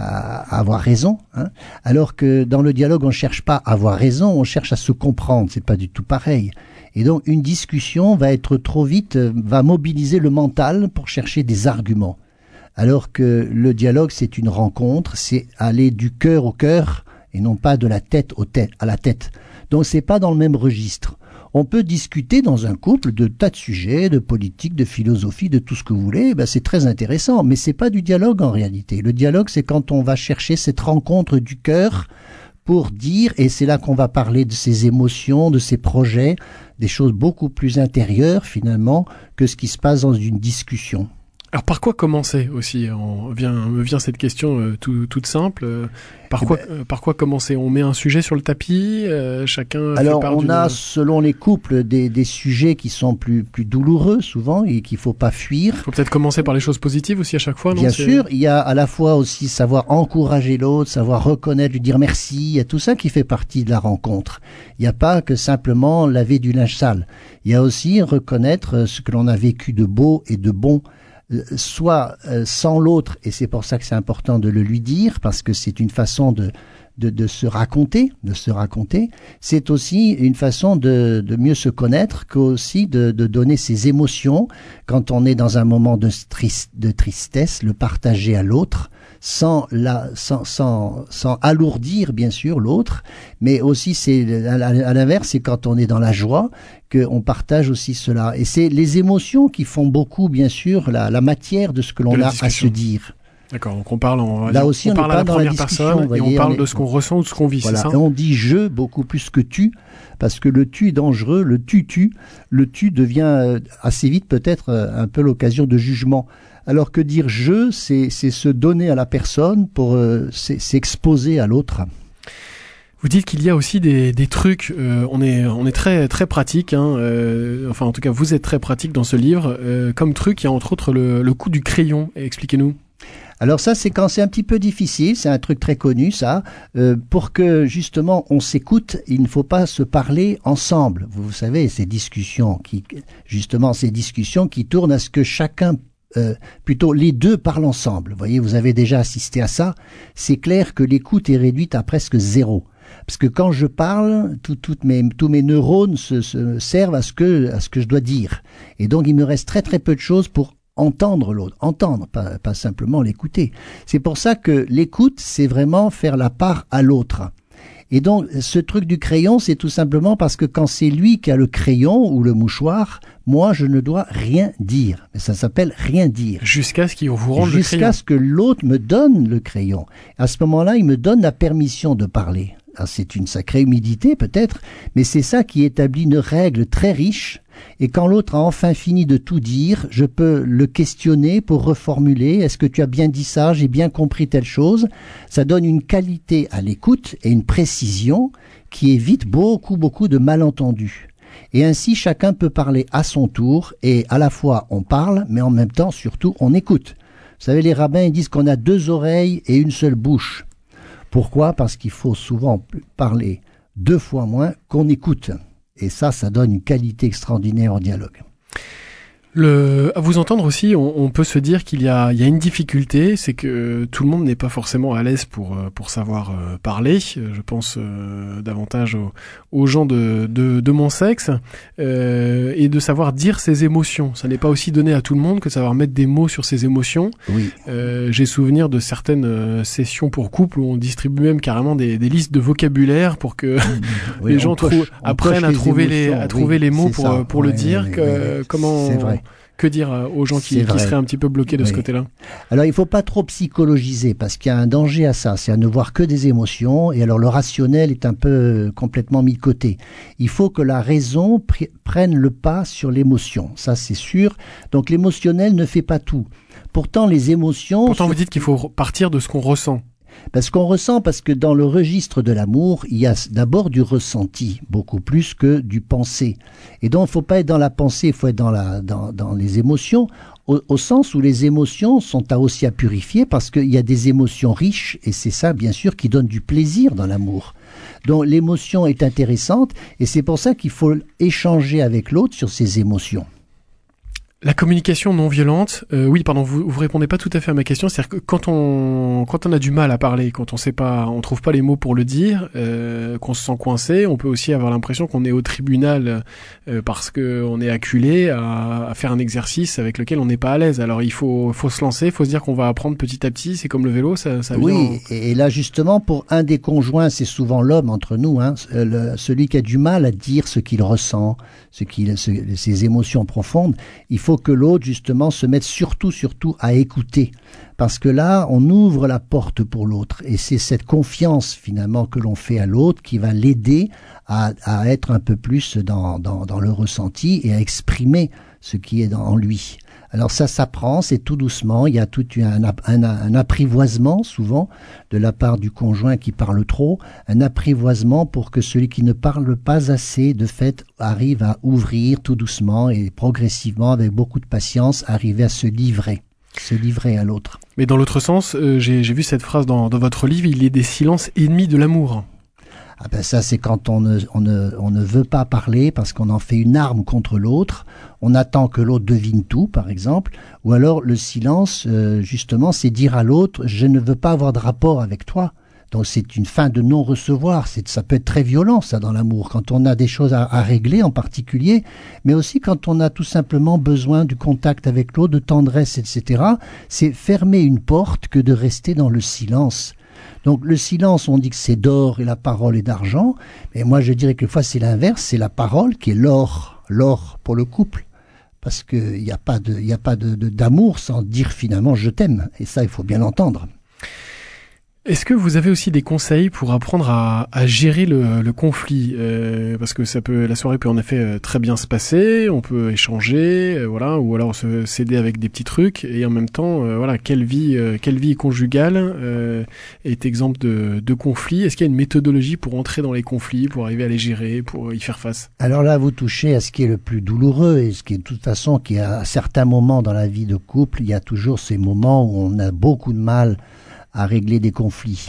à avoir raison, hein, alors que dans le dialogue on cherche pas à avoir raison, on cherche à se comprendre. C'est pas du tout pareil. Et donc une discussion va être trop vite, va mobiliser le mental pour chercher des arguments, alors que le dialogue c'est une rencontre, c'est aller du cœur au cœur et non pas de la tête au tête à la tête. Donc c'est pas dans le même registre. On peut discuter dans un couple de tas de sujets, de politique, de philosophie, de tout ce que vous voulez. Ben, c'est très intéressant, mais c'est pas du dialogue en réalité. Le dialogue, c'est quand on va chercher cette rencontre du cœur pour dire, et c'est là qu'on va parler de ses émotions, de ses projets, des choses beaucoup plus intérieures finalement que ce qui se passe dans une discussion. Alors par quoi commencer aussi? On vient, me vient cette question euh, tout, toute simple. Euh, par eh quoi, ben, euh, par quoi commencer? On met un sujet sur le tapis, euh, chacun. Alors fait part on d'une... a selon les couples des, des sujets qui sont plus plus douloureux souvent et qu'il faut pas fuir. Il faut peut-être commencer par les choses positives aussi à chaque fois. Non Bien c'est... sûr, il y a à la fois aussi savoir encourager l'autre, savoir reconnaître, lui dire merci. Il y a tout ça qui fait partie de la rencontre. Il n'y a pas que simplement laver du linge sale. Il y a aussi reconnaître ce que l'on a vécu de beau et de bon. Soit euh, sans l'autre, et c'est pour ça que c'est important de le lui dire, parce que c'est une façon de, de, de se raconter, de se raconter. C'est aussi une façon de, de mieux se connaître, qu'aussi de, de donner ses émotions quand on est dans un moment de, triste, de tristesse, le partager à l'autre, sans, la, sans, sans, sans alourdir bien sûr l'autre, mais aussi c'est à l'inverse, c'est quand on est dans la joie qu'on partage aussi cela. Et c'est les émotions qui font beaucoup bien sûr la, la matière de ce que l'on a à se dire. D'accord, donc on parle, en, Là aussi, on, on parle n'est à pas la dans la première discussion, personne vous et on voyez, parle on est- de ce qu'on ressent ou de ce qu'on vit, Voilà. c'est ça? Et on dit je beaucoup plus que tu, parce que le tu est dangereux, le tu-tu, le tu devient euh, assez vite peut-être euh, un peu l'occasion de jugement. Alors que dire je, c'est, c'est se donner à la personne pour euh, c'est- s'exposer à l'autre. Vous dites qu'il y a aussi des, des trucs, euh, on est on est très très pratique, hein, euh, enfin en tout cas vous êtes très pratique dans ce livre. Euh, comme truc, il y a entre autres le, le coup du crayon. Expliquez-nous. Alors ça, c'est quand c'est un petit peu difficile, c'est un truc très connu, ça. Euh, pour que justement on s'écoute, il ne faut pas se parler ensemble. Vous, vous savez, ces discussions qui, justement, ces discussions qui tournent à ce que chacun, euh, plutôt les deux parlent ensemble. Vous voyez, vous avez déjà assisté à ça. C'est clair que l'écoute est réduite à presque zéro. Parce que quand je parle, tout, toutes mes, tous mes neurones se, se servent à ce que, à ce que je dois dire. Et donc, il me reste très très peu de choses pour entendre l'autre, entendre, pas, pas simplement l'écouter. C'est pour ça que l'écoute, c'est vraiment faire la part à l'autre. Et donc, ce truc du crayon, c'est tout simplement parce que quand c'est lui qui a le crayon ou le mouchoir, moi, je ne dois rien dire. Mais ça s'appelle rien dire. Jusqu'à ce qu'il vous rende le crayon. Jusqu'à ce que l'autre me donne le crayon. À ce moment-là, il me donne la permission de parler. Alors, c'est une sacrée humilité peut-être, mais c'est ça qui établit une règle très riche. Et quand l'autre a enfin fini de tout dire, je peux le questionner pour reformuler. Est-ce que tu as bien dit ça? J'ai bien compris telle chose. Ça donne une qualité à l'écoute et une précision qui évite beaucoup, beaucoup de malentendus. Et ainsi, chacun peut parler à son tour et à la fois on parle, mais en même temps, surtout, on écoute. Vous savez, les rabbins ils disent qu'on a deux oreilles et une seule bouche. Pourquoi? Parce qu'il faut souvent parler deux fois moins qu'on écoute. Et ça, ça donne une qualité extraordinaire au dialogue. Le, à vous entendre aussi, on, on peut se dire qu'il y a, il y a une difficulté, c'est que tout le monde n'est pas forcément à l'aise pour pour savoir euh, parler. Je pense euh, davantage aux, aux gens de, de de mon sexe euh, et de savoir dire ses émotions. Ça n'est pas aussi donné à tout le monde que de savoir mettre des mots sur ses émotions. Oui. Euh, j'ai souvenir de certaines euh, sessions pour couple où on distribue même carrément des, des listes de vocabulaire pour que Oui, les on gens coche- trou- on apprennent coche à les trouver les émotions, à trouver oui, les mots c'est pour ça. pour le Ouais, dire. ouais, que, ouais, ouais. comment C'est vrai. Que dire euh, aux gens qui, C'est qui vrai. seraient un petit peu bloqués de ce Oui. côté-là? Alors, il faut pas trop psychologiser parce qu'il y a un danger à ça, c'est à ne voir que des émotions et alors le rationnel est un peu euh, complètement mis de côté. Il faut que la raison pr- prenne le pas sur l'émotion, ça c'est sûr. Donc l'émotionnel ne fait pas tout. Pourtant, les émotions... Pourtant, vous dites qu'il faut partir de ce qu'on ressent. Parce qu'on ressent, parce que dans le registre de l'amour, il y a d'abord du ressenti, beaucoup plus que du pensée. Et donc, il ne faut pas être dans la pensée, il faut être dans, la, dans, dans les émotions, au, au sens où les émotions sont à aussi à purifier, parce qu'il y a des émotions riches, et c'est ça, bien sûr, qui donne du plaisir dans l'amour. Donc, l'émotion est intéressante, et c'est pour ça qu'il faut échanger avec l'autre sur ses émotions. La communication non violente, euh, oui, pardon, vous vous répondez pas tout à fait à ma question. C'est-à-dire que quand on quand on a du mal à parler, quand on sait pas, on trouve pas les mots pour le dire, euh, qu'on se sent coincé, on peut aussi avoir l'impression qu'on est au tribunal euh, parce que on est acculé à, à faire un exercice avec lequel on n'est pas à l'aise. Alors il faut faut se lancer, il faut se dire qu'on va apprendre petit à petit. C'est comme le vélo, ça ça vient. Oui, et là justement, pour un des conjoints, c'est souvent l'homme entre nous, hein, le, celui qui a du mal à dire ce qu'il ressent, ce qu'il, ce, ses émotions profondes, il faut que l'autre justement se mette surtout, surtout à écouter. Parce que là, on ouvre la porte pour l'autre. Et c'est cette confiance finalement que l'on fait à l'autre qui va l'aider à, à être un peu plus dans, dans, dans le ressenti et à exprimer ce qui est dans, en lui. Alors ça s'apprend, c'est tout doucement, il y a tout un, un, un apprivoisement souvent de la part du conjoint qui parle trop, un apprivoisement pour que celui qui ne parle pas assez de fait arrive à ouvrir tout doucement et progressivement avec beaucoup de patience arriver à se livrer, se livrer à l'autre. Mais dans l'autre sens, euh, j'ai, j'ai vu cette phrase dans, dans votre livre, il y a des silences ennemis de l'amour. Ah ben ça, c'est quand on ne, on, ne, on ne veut pas parler parce qu'on en fait une arme contre l'autre. On attend que l'autre devine tout, par exemple. Ou alors le silence, euh, justement, c'est dire à l'autre « je ne veux pas avoir de rapport avec toi ». Donc c'est une fin de non-recevoir. C'est, ça peut être très violent, ça, dans l'amour, quand on a des choses à, à régler en particulier, mais aussi quand on a tout simplement besoin du contact avec l'autre, de tendresse, et cetera. C'est fermer une porte que de rester dans le silence. Donc le silence, on dit que c'est d'or et la parole est d'argent, mais moi je dirais que des fois c'est l'inverse, c'est la parole qui est l'or, l'or pour le couple. parce qu'il n'y a pas de, il y a pas de, de, d'amour sans dire finalement je t'aime. Et ça, il faut bien l'entendre. Est-ce que vous avez aussi des conseils pour apprendre à, à gérer le, le conflit, euh, parce que ça peut, la soirée peut en effet euh, très bien se passer, on peut échanger, euh, voilà, ou alors se s'aider avec des petits trucs, et en même temps, euh, voilà, quelle vie, euh, quelle vie conjugale euh, est exemple de, de conflit. Est-ce qu'il y a une méthodologie pour entrer dans les conflits, pour arriver à les gérer, pour y faire face? Alors là, vous touchez à ce qui est le plus douloureux, et ce qui est de toute façon, qui est à certains moments dans la vie de couple, il y a toujours ces moments où on a beaucoup de mal à régler des conflits.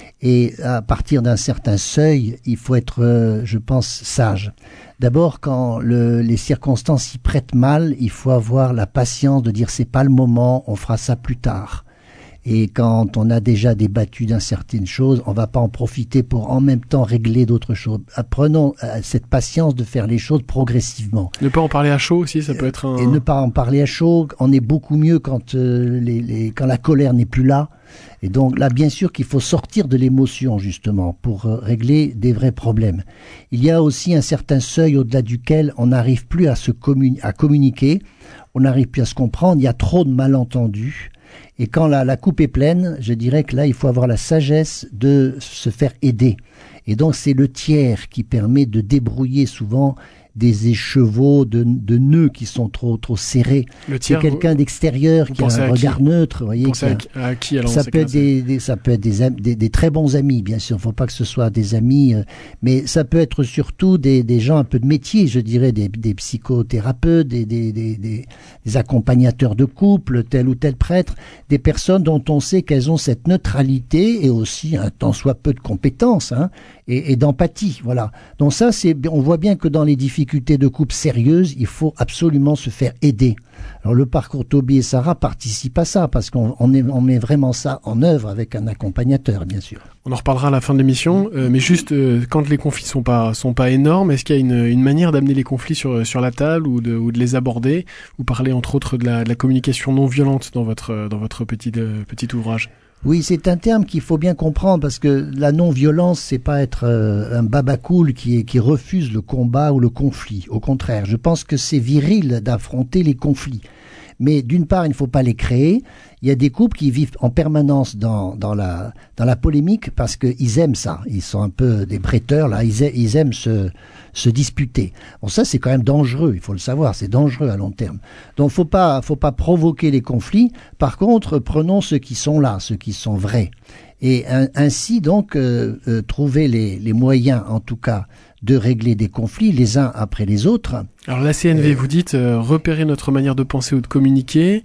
Et à partir d'un certain seuil, il faut être, euh, je pense, sage. D'abord, quand le, les circonstances y prêtent mal, il faut avoir la patience de dire c'est pas le moment, on fera ça plus tard. Et quand on a déjà débattu d'une certaine chose, on va pas en profiter pour en même temps régler d'autres choses. Apprenons euh, cette patience de faire les choses progressivement. Ne pas en parler à chaud aussi, ça peut être un... Et ne pas en parler à chaud, on est beaucoup mieux quand, euh, les, les, quand la colère n'est plus là. Et donc là, bien sûr qu'il faut sortir de l'émotion, justement, pour euh, régler des vrais problèmes. Il y a aussi un certain seuil au-delà duquel on n'arrive plus à se communi- à communiquer, on n'arrive plus à se comprendre, il y a trop de malentendus. Et quand la, la coupe est pleine, je dirais que là, il faut avoir la sagesse de se faire aider. Et donc, c'est le tiers qui permet de débrouiller souvent des écheveaux de, de nœuds qui sont trop trop serrés. Le tiers, c'est quelqu'un vous, d'extérieur vous qui a un regard qui neutre, vous voyez. Qui a, à, à qui alors ça peut être des, des ça peut être des, des des très bons amis, bien sûr. Il ne faut pas que ce soit des amis, euh, mais ça peut être surtout des des gens un peu de métier, je dirais, des des psychothérapeutes, des des des des, des accompagnateurs de couple, tel ou tel prêtre, des personnes dont on sait qu'elles ont cette neutralité et aussi un tant soit peu de compétences, hein, et, et d'empathie, voilà. Donc ça, c'est, on voit bien que dans les difficultés de couple sérieuses, il faut absolument se faire aider. Alors le parcours Toby et Sarah participe à ça, parce qu'on on est, on met vraiment ça en œuvre avec un accompagnateur, bien sûr. On en reparlera à la fin de l'émission, euh, mais juste euh, quand les conflits sont pas sont pas énormes, est-ce qu'il y a une, une manière d'amener les conflits sur sur la table ou de ou de les aborder? Vous parlez entre autres de la, de la communication non violente dans votre dans votre petit euh, petit ouvrage. Oui, c'est un terme qu'il faut bien comprendre, parce que la non-violence, c'est pas être euh, un babacool qui, qui refuse le combat ou le conflit. Au contraire, je pense que c'est viril d'affronter les conflits. Mais d'une part, il ne faut pas les créer. Il y a des couples qui vivent en permanence dans, dans, la, dans la polémique parce qu'ils aiment ça. Ils sont un peu des prêteurs, là. Ils, a, ils aiment se, se disputer. Bon, ça, c'est quand même dangereux. Il faut le savoir. C'est dangereux à long terme. Donc, faut pas, faut pas provoquer les conflits. Par contre, prenons ceux qui sont là, ceux qui sont vrais. Et un, ainsi, donc, euh, euh, trouver les, les moyens, en tout cas, de régler des conflits les uns après les autres. Alors la C N V, euh, vous dites euh, repérer notre manière de penser ou de communiquer,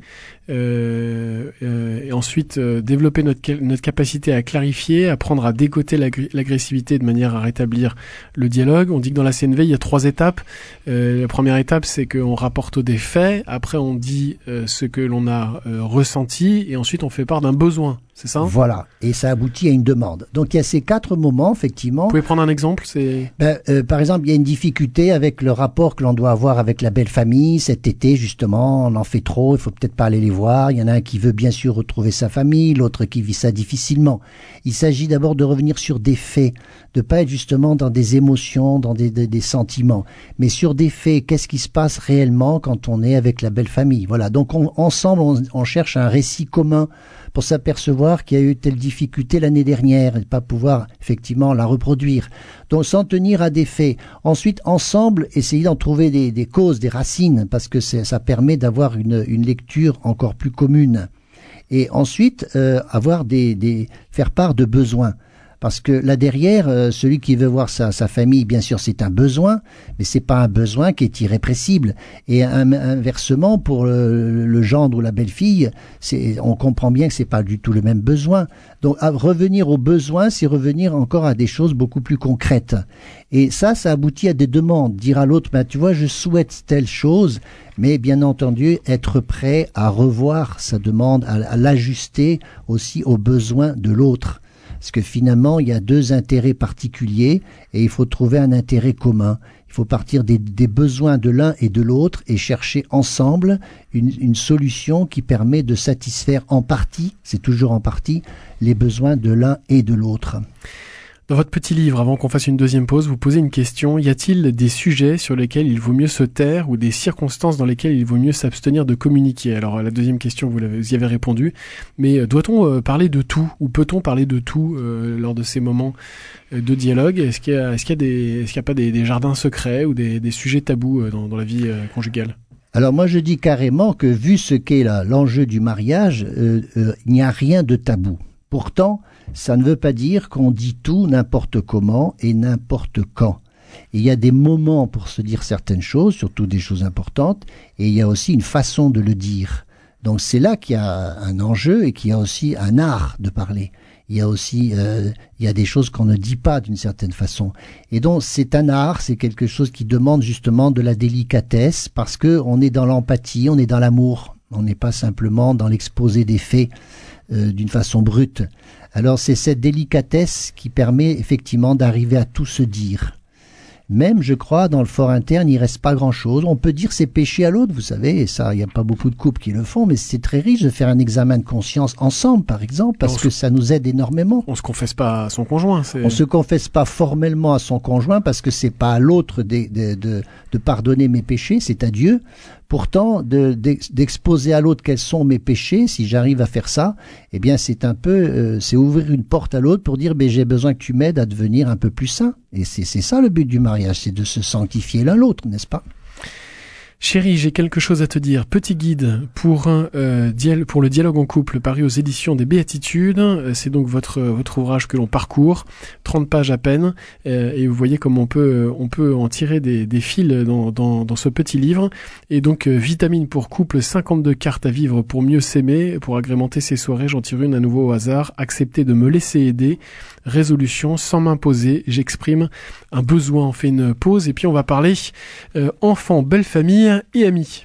euh, euh, et ensuite euh, développer notre, notre capacité à clarifier, apprendre à décoter l'agr- l'agressivité de manière à rétablir le dialogue. On dit que dans la C N V, il y a trois étapes. Euh, la première étape, c'est qu'on rapporte des faits, après on dit euh, ce que l'on a euh, ressenti, et ensuite on fait part d'un besoin. C'est ça? Voilà, et ça aboutit à une demande. Donc il y a ces quatre moments, effectivement. Vous pouvez prendre un exemple? C'est... Ben, euh, par exemple, il y a une difficulté avec le rapport que l'on doit avoir avec la belle famille. Cet été, justement, on en fait trop, il faut peut-être pas aller les voir. Il y en a un qui veut bien sûr retrouver sa famille, l'autre qui vit ça difficilement. Il s'agit d'abord de revenir sur des faits, de pas être justement dans des émotions, dans des, des, des sentiments, mais sur des faits. Qu'est-ce qui se passe réellement quand on est avec la belle famille? Voilà, donc on, ensemble, on, on cherche un récit commun pour s'apercevoir qu'il y a eu telle difficulté l'année dernière et pas pouvoir effectivement la reproduire. Donc s'en tenir à des faits. Ensuite, ensemble, essayer d'en trouver des, des causes, des racines, parce que c'est, ça permet d'avoir une, une lecture encore plus commune. Et ensuite, euh, avoir des, des, faire part de besoins. Parce que là derrière, euh, celui qui veut voir sa, sa famille, bien sûr, c'est un besoin, mais c'est pas un besoin qui est irrépressible. Et un, inversement, pour le, le gendre ou la belle-fille, c'est, on comprend bien que c'est pas du tout le même besoin. Donc, à revenir aux besoins, c'est revenir encore à des choses beaucoup plus concrètes. Et ça, ça aboutit à des demandes. Dire à l'autre, ben, tu vois, je souhaite telle chose, mais bien entendu, être prêt à revoir sa demande, à, à l'ajuster aussi aux besoins de l'autre. Parce que finalement, il y a deux intérêts particuliers et il faut trouver un intérêt commun. Il faut partir des, des besoins de l'un et de l'autre et chercher ensemble une, une solution qui permet de satisfaire en partie, c'est toujours en partie, les besoins de l'un et de l'autre. Dans votre petit livre, avant qu'on fasse une deuxième pause, vous posez une question. Y a-t-il des sujets sur lesquels il vaut mieux se taire ou des circonstances dans lesquelles il vaut mieux s'abstenir de communiquer? Alors, la deuxième question, vous, l'avez, vous y avez répondu. Mais euh, doit-on euh, parler de tout ou peut-on parler de tout euh, lors de ces moments euh, de dialogue? Est-ce qu'il y a, est-ce qu'il y a, des, est-ce qu'il y a pas des, des jardins secrets ou des, des sujets tabous euh, dans, dans la vie euh, conjugale? Alors moi je dis carrément que vu ce qu'est là, l'enjeu du mariage, euh, euh, il n'y a rien de tabou. Pourtant, ça ne veut pas dire qu'on dit tout n'importe comment et n'importe quand. Et il y a des moments pour se dire certaines choses, surtout des choses importantes, et il y a aussi une façon de le dire. Donc c'est là qu'il y a un enjeu et qu'il y a aussi un art de parler. Il y a aussi euh, il y a des choses qu'on ne dit pas d'une certaine façon. Et donc c'est un art, c'est quelque chose qui demande justement de la délicatesse parce que on est dans l'empathie, on est dans l'amour. On n'est pas simplement dans l'exposé des faits euh, d'une façon brute. Alors c'est cette délicatesse qui permet effectivement d'arriver à tout se dire. Même, je crois, dans le fort interne, il reste pas grand-chose. On peut dire ses péchés à l'autre, vous savez, et ça, il n'y a pas beaucoup de couples qui le font, mais c'est très riche de faire un examen de conscience ensemble, par exemple, parce que ça nous aide énormément. On se confesse pas à son conjoint. C'est... On se confesse pas formellement à son conjoint parce que c'est pas à l'autre de, de, de, de pardonner mes péchés, c'est à Dieu. Pourtant, de, d'exposer à l'autre quels sont mes péchés, si j'arrive à faire ça, eh bien, c'est un peu, euh, c'est ouvrir une porte à l'autre pour dire, ben, j'ai besoin que tu m'aides à devenir un peu plus saint. Et c'est, c'est ça le but du mariage, c'est de se sanctifier l'un l'autre, n'est-ce pas? Chérie, j'ai quelque chose à te dire. Petit guide pour un euh, dial- pour le dialogue en couple paru aux éditions des Béatitudes. Euh, c'est donc votre votre ouvrage que l'on parcourt, trente pages à peine, euh, et vous voyez comme on peut on peut en tirer des des fils dans dans dans ce petit livre. Et donc euh, vitamine pour couple, cinquante-deux cartes à vivre pour mieux s'aimer. Pour agrémenter ces soirées, j'en tire une à nouveau au hasard. Accepter de me laisser aider. Résolution sans m'imposer, j'exprime un besoin. On fait une pause et puis on va parler euh, enfants, belle famille et amis.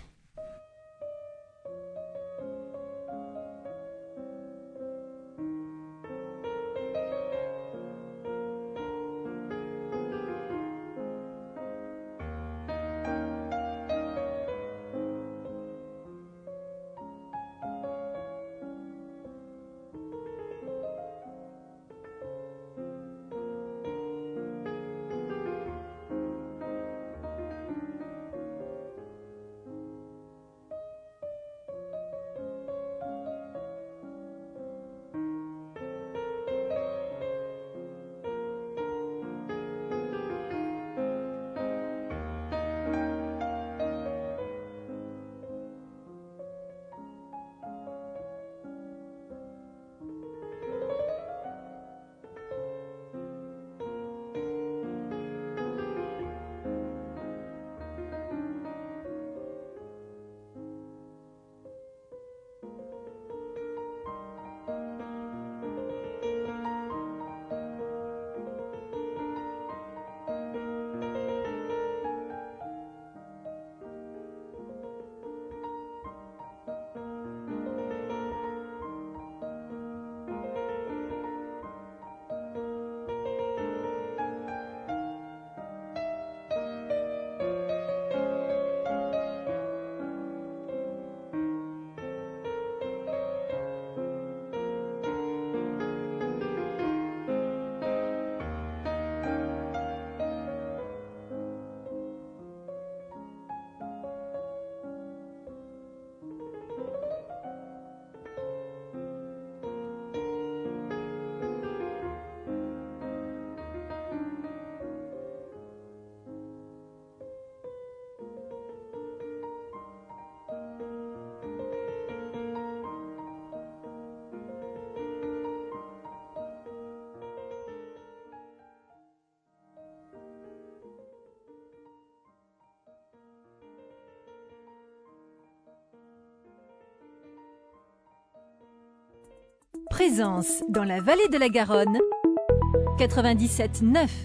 Présence dans la vallée de la Garonne, quatre-vingt-dix-sept neuf.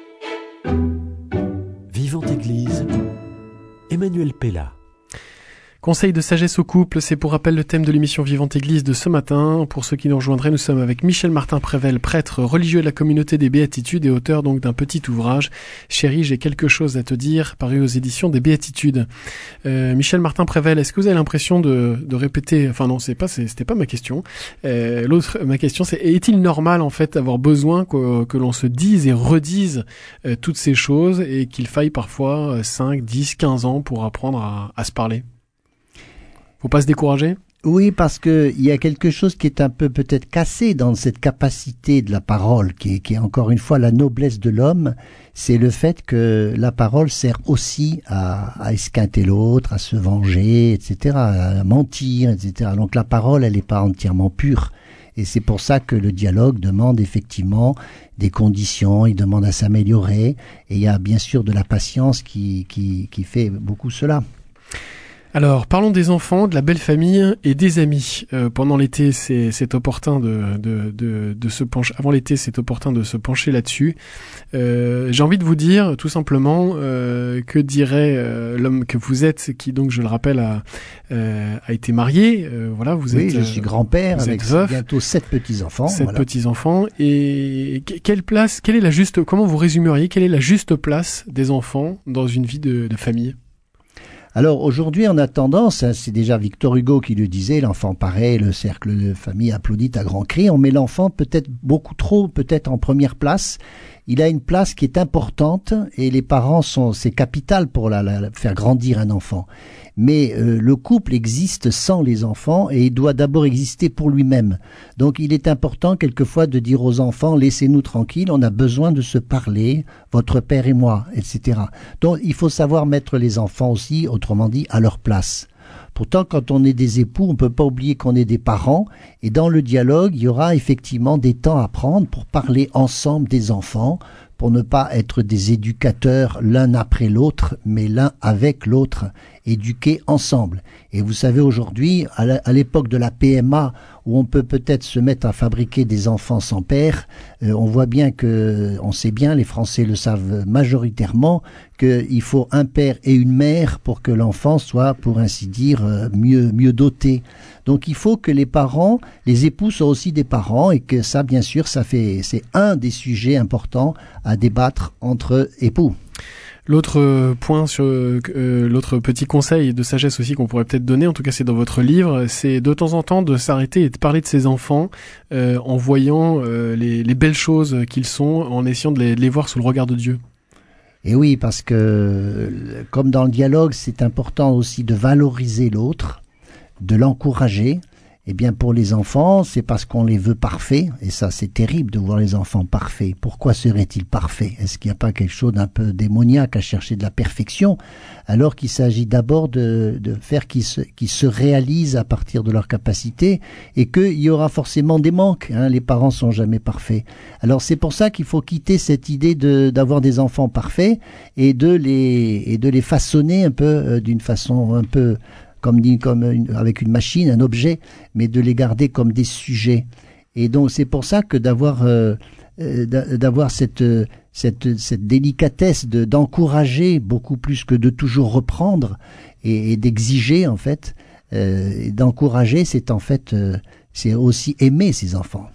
Vivante Église, Emmanuel Pella. Conseil de sagesse au couple, c'est pour rappel le thème de l'émission Vivante Église de ce matin. Pour ceux qui nous rejoindraient, nous sommes avec Michel Martin-Prével, prêtre religieux de la communauté des Béatitudes et auteur donc d'un petit ouvrage. Chérie, j'ai quelque chose à te dire, paru aux éditions des Béatitudes. Euh, Michel Martin-Prével, est-ce que vous avez l'impression de, de répéter, enfin non, c'est pas, c'est, c'était pas ma question. Euh, l'autre, ma question, c'est est-il normal en fait d'avoir besoin que, que l'on se dise et redise euh, toutes ces choses et qu'il faille parfois euh, cinq, dix, quinze ans pour apprendre à, à se parler? Faut pas se décourager? Oui, parce que il y a quelque chose qui est un peu peut-être cassé dans cette capacité de la parole, qui est, qui est encore une fois la noblesse de l'homme. C'est le fait que la parole sert aussi à, à esquinter l'autre, à se venger, et cetera, à mentir, et cetera. Donc la parole, elle n'est pas entièrement pure. Et c'est pour ça que le dialogue demande effectivement des conditions, il demande à s'améliorer. Et il y a bien sûr de la patience qui, qui, qui fait beaucoup cela. Alors, parlons des enfants, de la belle famille et des amis. Euh, pendant l'été, c'est, c'est opportun de, de, de, de se pencher. Avant l'été, c'est opportun de se pencher là-dessus. Euh, j'ai envie de vous dire, tout simplement, euh, que dirait euh, l'homme que vous êtes, qui donc, je le rappelle, a, euh, a été marié. Euh, voilà, vous oui, êtes. je suis grand-père vous avec êtes veuf, bientôt sept petits enfants. Sept voilà. petits enfants. Et quelle place, quelle est la juste, comment vous résumeriez, quelle est la juste place des enfants dans une vie de, de famille? Alors aujourd'hui, on a tendance, hein, c'est déjà Victor Hugo qui le disait, l'enfant paraît, le cercle de famille applaudit à grands cris. On met l'enfant peut-être beaucoup trop, peut-être en première place. Il a une place qui est importante et les parents sont, c'est capital pour la, la, faire grandir un enfant. Mais euh, le couple existe sans les enfants et il doit d'abord exister pour lui-même. Donc il est important quelquefois de dire aux enfants, laissez-nous tranquilles, on a besoin de se parler, votre père et moi, et cetera. Donc il faut savoir mettre les enfants aussi, autrement dit, à leur place. Pourtant, quand on est des époux, on ne peut pas oublier qu'on est des parents. Et dans le dialogue, il y aura effectivement des temps à prendre pour parler ensemble des enfants, pour ne pas être des éducateurs l'un après l'autre, mais l'un avec l'autre, éduquer ensemble. Et vous savez, aujourd'hui, à l'époque de la P M A, où on peut peut-être se mettre à fabriquer des enfants sans père, euh, on voit bien que, on sait bien, les Français le savent majoritairement, qu'il faut un père et une mère pour que l'enfant soit, pour ainsi dire, mieux, mieux doté. Donc il faut que les parents, les époux soient aussi des parents et que ça, bien sûr, ça fait, c'est un des sujets importants à débattre entre époux. L'autre point sur euh, l'autre petit conseil de sagesse aussi qu'on pourrait peut-être donner, en tout cas c'est dans votre livre, c'est de temps en temps de s'arrêter et de parler de ses enfants euh, en voyant euh, les, les belles choses qu'ils sont, en essayant de les, de les voir sous le regard de Dieu. Et oui, parce que comme dans le dialogue, c'est important aussi de valoriser l'autre, de l'encourager. Eh bien, pour les enfants, c'est parce qu'on les veut parfaits, et ça, c'est terrible de voir les enfants parfaits. Pourquoi seraient-ils parfaits? Est-ce qu'il n'y a pas quelque chose d'un peu démoniaque à chercher de la perfection, alors qu'il s'agit d'abord de, de faire qu'ils se, qu'ils se réalisent à partir de leurs capacités, et qu'il y aura forcément des manques, hein, les parents sont jamais parfaits. Alors, c'est pour ça qu'il faut quitter cette idée de, d'avoir des enfants parfaits, et de les, et de les façonner un peu, euh, d'une façon un peu, comme dit, comme une, avec une machine, un objet, mais de les garder comme des sujets. Et donc c'est pour ça que d'avoir euh, d'avoir cette cette cette délicatesse de d'encourager beaucoup plus que de toujours reprendre et, et d'exiger en fait, euh, d'encourager, c'est en fait euh, c'est aussi aimer ses enfants.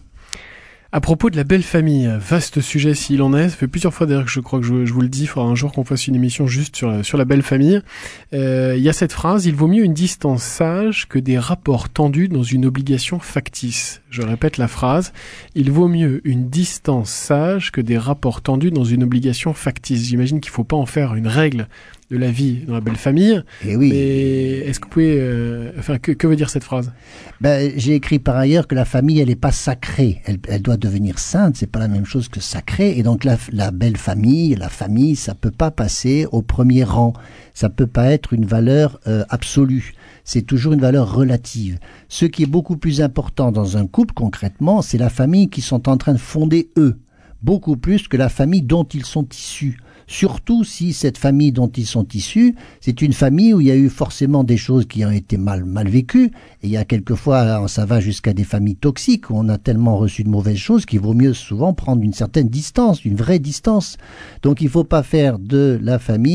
À propos de la belle famille, vaste sujet s'il en est, ça fait plusieurs fois d'ailleurs que je crois que je, je vous le dis, il faudra un jour qu'on fasse une émission juste sur, sur la belle famille. Euh, il y a cette phrase, il vaut mieux une distance sage que des rapports tendus dans une obligation factice. Je répète la phrase, il vaut mieux une distance sage que des rapports tendus dans une obligation factice. J'imagine qu'il ne faut pas en faire une règle de la vie dans la belle famille. Et oui. Mais est-ce que vous pouvez, euh, enfin, que, que veut dire cette phrase? Ben, j'ai écrit par ailleurs que la famille, elle n'est pas sacrée. Elle, elle doit devenir sainte. C'est pas la même chose que sacrée. Et donc la, la belle famille, la famille, ça peut pas passer au premier rang. Ça peut pas être une valeur euh, absolue. C'est toujours une valeur relative. Ce qui est beaucoup plus important dans un couple, concrètement, c'est la famille qu'ils sont en train de fonder eux. Beaucoup plus que la famille dont ils sont issus. Surtout si cette famille dont ils sont issus, c'est une famille où il y a eu forcément des choses qui ont été mal, mal vécues. Et il y a quelquefois, ça va jusqu'à des familles toxiques où on a tellement reçu de mauvaises choses qu'il vaut mieux souvent prendre une certaine distance, une vraie distance. Donc il ne faut pas faire de la famille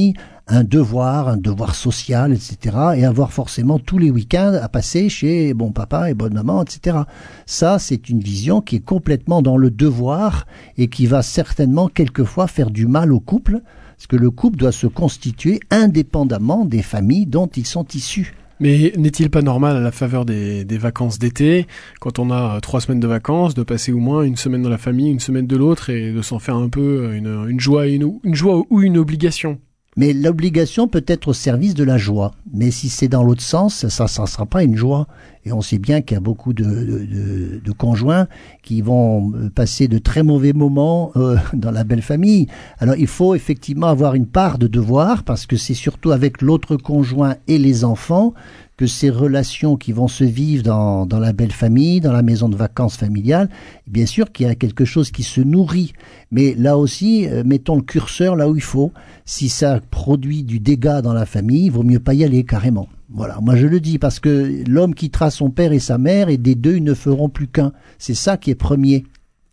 un devoir, un devoir social, et cetera, et avoir forcément tous les week-ends à passer chez bon papa et bonne maman, et cetera. Ça, c'est une vision qui est complètement dans le devoir et qui va certainement quelquefois faire du mal au couple, parce que le couple doit se constituer indépendamment des familles dont ils sont issus. Mais n'est-il pas normal, à la faveur des, des vacances d'été, quand on a trois semaines de vacances, de passer au moins une semaine dans la famille, une semaine de l'autre, et de s'en faire un peu une, une joie, une, une joie ou une obligation? Mais l'obligation peut être au service de la joie. Mais si c'est dans l'autre sens, ça ne sera pas une joie. Et on sait bien qu'il y a beaucoup de, de, de conjoints qui vont passer de très mauvais moments euh, dans la belle famille. Alors il faut effectivement avoir une part de devoir, parce que c'est surtout avec l'autre conjoint et les enfants que ces relations qui vont se vivre dans, dans la belle famille, dans la maison de vacances familiale, bien sûr qu'il y a quelque chose qui se nourrit. Mais là aussi, euh, mettons le curseur là où il faut. Si ça produit du dégât dans la famille, il vaut mieux pas y aller carrément. Voilà, moi je le dis parce que l'homme quittera son père et sa mère et des deux ils ne feront plus qu'un. C'est ça qui est premier.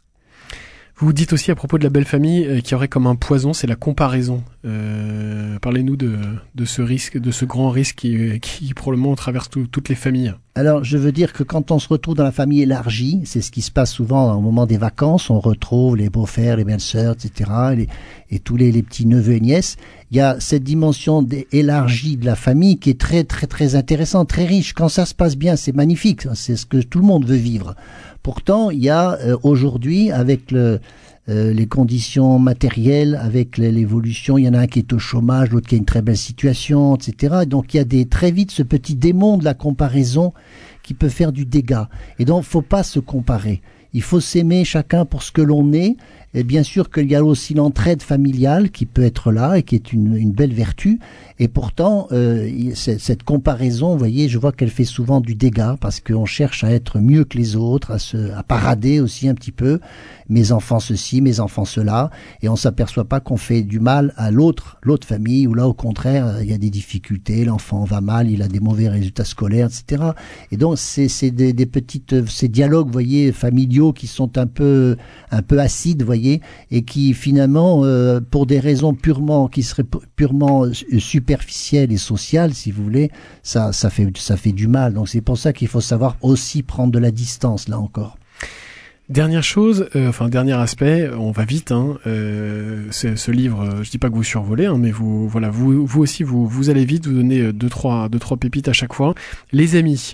Vous dites aussi à propos de la belle famille euh, qu'il y aurait comme un poison, c'est la comparaison. Euh, parlez-nous de, de ce risque, de ce grand risque qui, qui probablement traverse tout, toutes les familles. Alors, je veux dire que quand on se retrouve dans la famille élargie, c'est ce qui se passe souvent au moment des vacances, on retrouve les beaux-frères, les belles-sœurs, et cetera, et, et tous les, les petits neveux et nièces. Il y a cette dimension élargie de la famille qui est très, très, très intéressante, très riche. Quand ça se passe bien, c'est magnifique. C'est ce que tout le monde veut vivre. Pourtant, il y a euh, aujourd'hui, avec le, euh, les conditions matérielles, avec l'évolution, il y en a un qui est au chômage, l'autre qui a une très belle situation, et cetera. Donc, il y a des, très vite ce petit démon de la comparaison qui peut faire du dégât. Et donc, faut pas se comparer. Il faut s'aimer chacun pour ce que l'on est. Et bien sûr qu'il y a aussi l'entraide familiale qui peut être là et qui est une, une belle vertu. Et pourtant, euh, cette comparaison, vous voyez, je vois qu'elle fait souvent du dégât parce qu'on cherche à être mieux que les autres, à se, à parader aussi un petit peu. Mes enfants ceci, mes enfants cela. Et on s'aperçoit pas qu'on fait du mal à l'autre, l'autre famille, où là, au contraire, il y a des difficultés, l'enfant va mal, il a des mauvais résultats scolaires, et cetera. Et donc, c'est, c'est des, des petites, ces dialogues, vous voyez, familiaux qui sont un peu, un peu acides, vous voyez, et qui finalement, euh, pour des raisons purement, qui seraient purement superficielles et sociales, si vous voulez, ça, ça fait, ça fait du mal. Donc c'est pour ça qu'il faut savoir aussi prendre de la distance, là encore. Dernière chose, euh, enfin dernier aspect, on va vite. Hein, euh, ce livre, euh, je dis pas que vous survolez, hein, mais vous, voilà, vous, vous aussi, vous, vous allez vite, vous donnez deux trois, deux trois pépites à chaque fois. Les amis,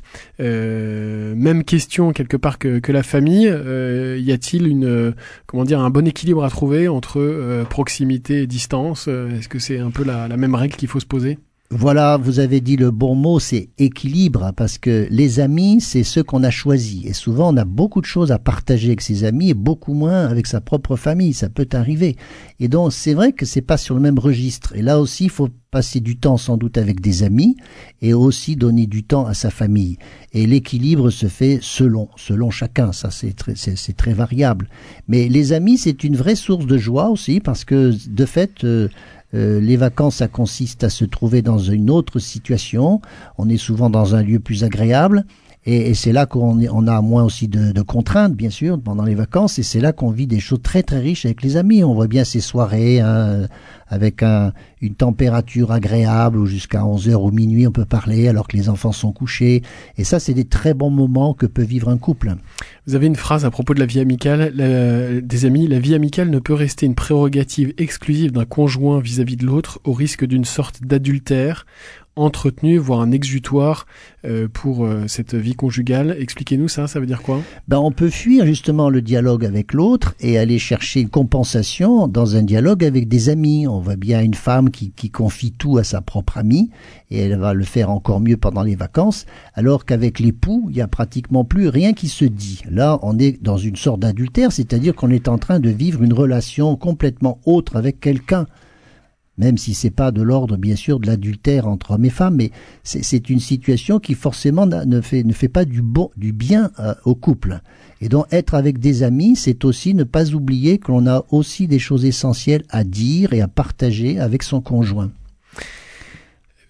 euh, même question quelque part que, que la famille. Euh, y a-t-il une, euh, comment dire, un bon équilibre à trouver entre euh, proximité et distance? Est-ce que c'est un peu la, la même règle qu'il faut se poser? Voilà, vous avez dit le bon mot, c'est équilibre, parce que les amis, c'est ceux qu'on a choisis. Et souvent, on a beaucoup de choses à partager avec ses amis et beaucoup moins avec sa propre famille. Ça peut arriver. Et donc, c'est vrai que c'est pas sur le même registre. Et là aussi, il faut passer du temps sans doute avec des amis et aussi donner du temps à sa famille. Et l'équilibre se fait selon, selon chacun. Ça, c'est très, c'est, c'est très variable. Mais les amis, c'est une vraie source de joie aussi, parce que de fait, euh, Euh, les vacances, ça consiste à se trouver dans une autre situation. On est souvent dans un lieu plus agréable. Et, et c'est là qu'on est, on a moins aussi de, de contraintes, bien sûr, pendant les vacances. Et c'est là qu'on vit des choses très, très riches avec les amis. On voit bien ces soirées hein, avec un, une température agréable où jusqu'à onze heures ou minuit, on peut parler alors que les enfants sont couchés. Et ça, c'est des très bons moments que peut vivre un couple. Vous avez une phrase à propos de la vie amicale, la, des amis. La vie amicale ne peut rester une prérogative exclusive d'un conjoint vis-à-vis de l'autre au risque d'une sorte d'adultère entretenu, voire un exutoire euh, pour euh, cette vie conjugale. Expliquez-nous ça, ça veut dire quoi? Ben, on peut fuir justement le dialogue avec l'autre et aller chercher une compensation dans un dialogue avec des amis. On voit bien une femme qui, qui confie tout à sa propre amie et elle va le faire encore mieux pendant les vacances, alors qu'avec l'époux, il y a pratiquement plus rien qui se dit. Là, on est dans une sorte d'adultère, c'est-à-dire qu'on est en train de vivre une relation complètement autre avec quelqu'un. Même si c'est pas de l'ordre, bien sûr, de l'adultère entre hommes et femmes, mais c'est, c'est une situation qui forcément ne fait, ne fait pas du bon, du bien euh, au couple. Et donc, être avec des amis, c'est aussi ne pas oublier que l'on a aussi des choses essentielles à dire et à partager avec son conjoint.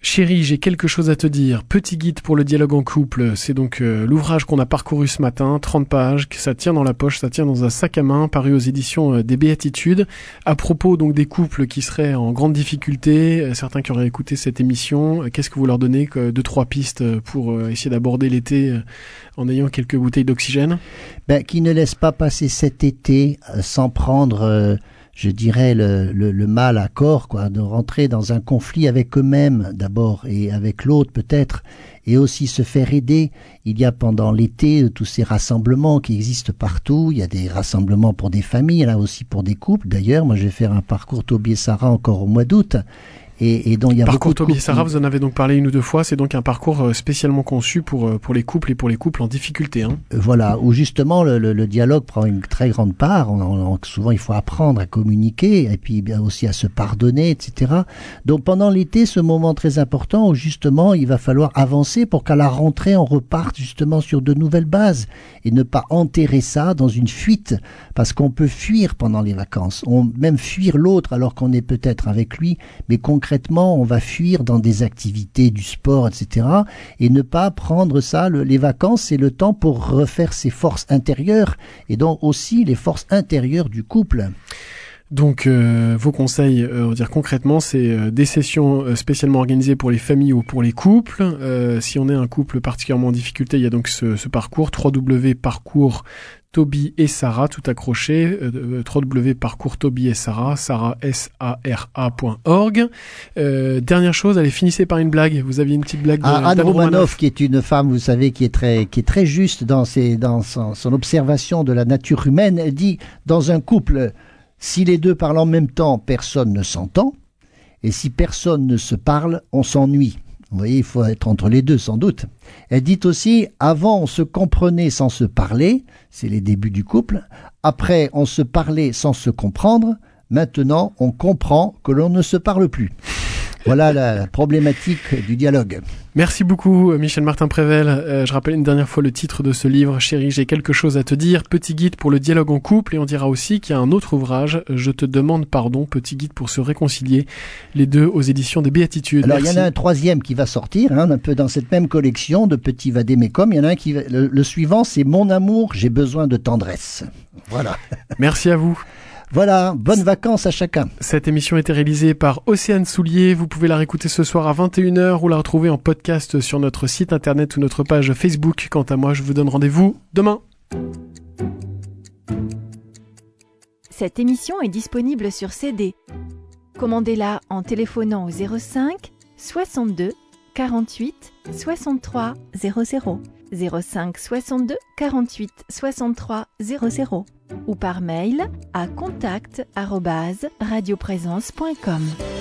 Chérie, j'ai quelque chose à te dire. Petit guide pour le dialogue en couple. C'est donc euh, l'ouvrage qu'on a parcouru ce matin, trente pages, que ça tient dans la poche, ça tient dans un sac à main, paru aux éditions euh, des Béatitudes. À propos donc des couples qui seraient en grande difficulté, euh, certains qui auraient écouté cette émission, euh, qu'est-ce que vous leur donnez, que, deux, trois pistes pour euh, essayer d'aborder l'été euh, en ayant quelques bouteilles d'oxygène? Ben, qui ne laisse pas passer cet été euh, sans prendre... Euh je dirais, le, le, le mal à corps, quoi, de rentrer dans un conflit avec eux-mêmes d'abord et avec l'autre peut-être, et aussi se faire aider. Il y a pendant l'été tous ces rassemblements qui existent partout. Il y a des rassemblements pour des familles, là aussi pour des couples. D'ailleurs, moi je vais faire un parcours Toby et Sarah encore au mois d'août. Et, et dont il y a parcours beaucoup de Toby et Sarah, vous en avez donc parlé une ou deux fois, c'est donc un parcours spécialement conçu pour, pour les couples et pour les couples en difficulté. Hein. Voilà, où justement le, le, le dialogue prend une très grande part. On, on, souvent il faut apprendre à communiquer et puis bien aussi à se pardonner, et cetera. Donc pendant l'été, ce moment très important où justement il va falloir avancer pour qu'à la rentrée on reparte justement sur de nouvelles bases et ne pas enterrer ça dans une fuite, parce qu'on peut fuir pendant les vacances, on même fuir l'autre alors qu'on est peut-être avec lui, mais concrètement on va fuir dans des activités du sport, et cetera. Et ne pas prendre ça, le, les vacances c'est le temps pour refaire ses forces intérieures et donc aussi les forces intérieures du couple. Donc euh, vos conseils, euh, on va dire concrètement, c'est euh, des sessions euh, spécialement organisées pour les familles ou pour les couples. Euh, si on est un couple particulièrement en difficulté, il y a donc ce, ce parcours w w w point parcours Toby et Sarah, tout accroché, euh, w w w point parcours Toby et Sarah, Sarah S A R A point org. Euh, dernière chose, allez, finissez par une blague. Vous aviez une petite blague de ah, Anne d'Anne Romanoff, Romanoff, qui est une femme, vous savez, qui est très, qui est très juste dans ses, dans son, son observation de la nature humaine. Elle dit, dans un couple, si les deux parlent en même temps, personne ne s'entend. Et si personne ne se parle, on s'ennuie. Vous voyez, il faut être entre les deux, sans doute. Elle dit aussi, avant on se comprenait sans se parler, c'est les débuts du couple. Après, on se parlait sans se comprendre. Maintenant, on comprend que l'on ne se parle plus. Voilà la problématique du dialogue. Merci beaucoup Michel Martin-Prével. Euh, je rappelle une dernière fois le titre de ce livre, Chérie, j'ai quelque chose à te dire, petit guide pour le dialogue en couple, et on dira aussi qu'il y a un autre ouvrage, Je te demande pardon, petit guide pour se réconcilier, les deux aux éditions des Béatitudes. Alors Merci. Il y en a un troisième qui va sortir, hein, un peu dans cette même collection de Petit Vadémécum. Il y en a un qui va, le, le suivant, c'est Mon amour, j'ai besoin de tendresse. Voilà. Merci à vous. Voilà, bonnes vacances à chacun. Cette émission a été réalisée par Océane Soulier. Vous pouvez la réécouter ce soir à vingt et une heures ou la retrouver en podcast sur notre site internet ou notre page Facebook. Quant à moi, je vous donne rendez-vous demain. Cette émission est disponible sur C D. Commandez-la en téléphonant au zéro cinq soixante-deux quarante-huit soixante-trois zéro zéro, zéro cinq soixante-deux quarante-huit soixante-trois zéro zéro ou par mail à contact arobase radioprésence point com.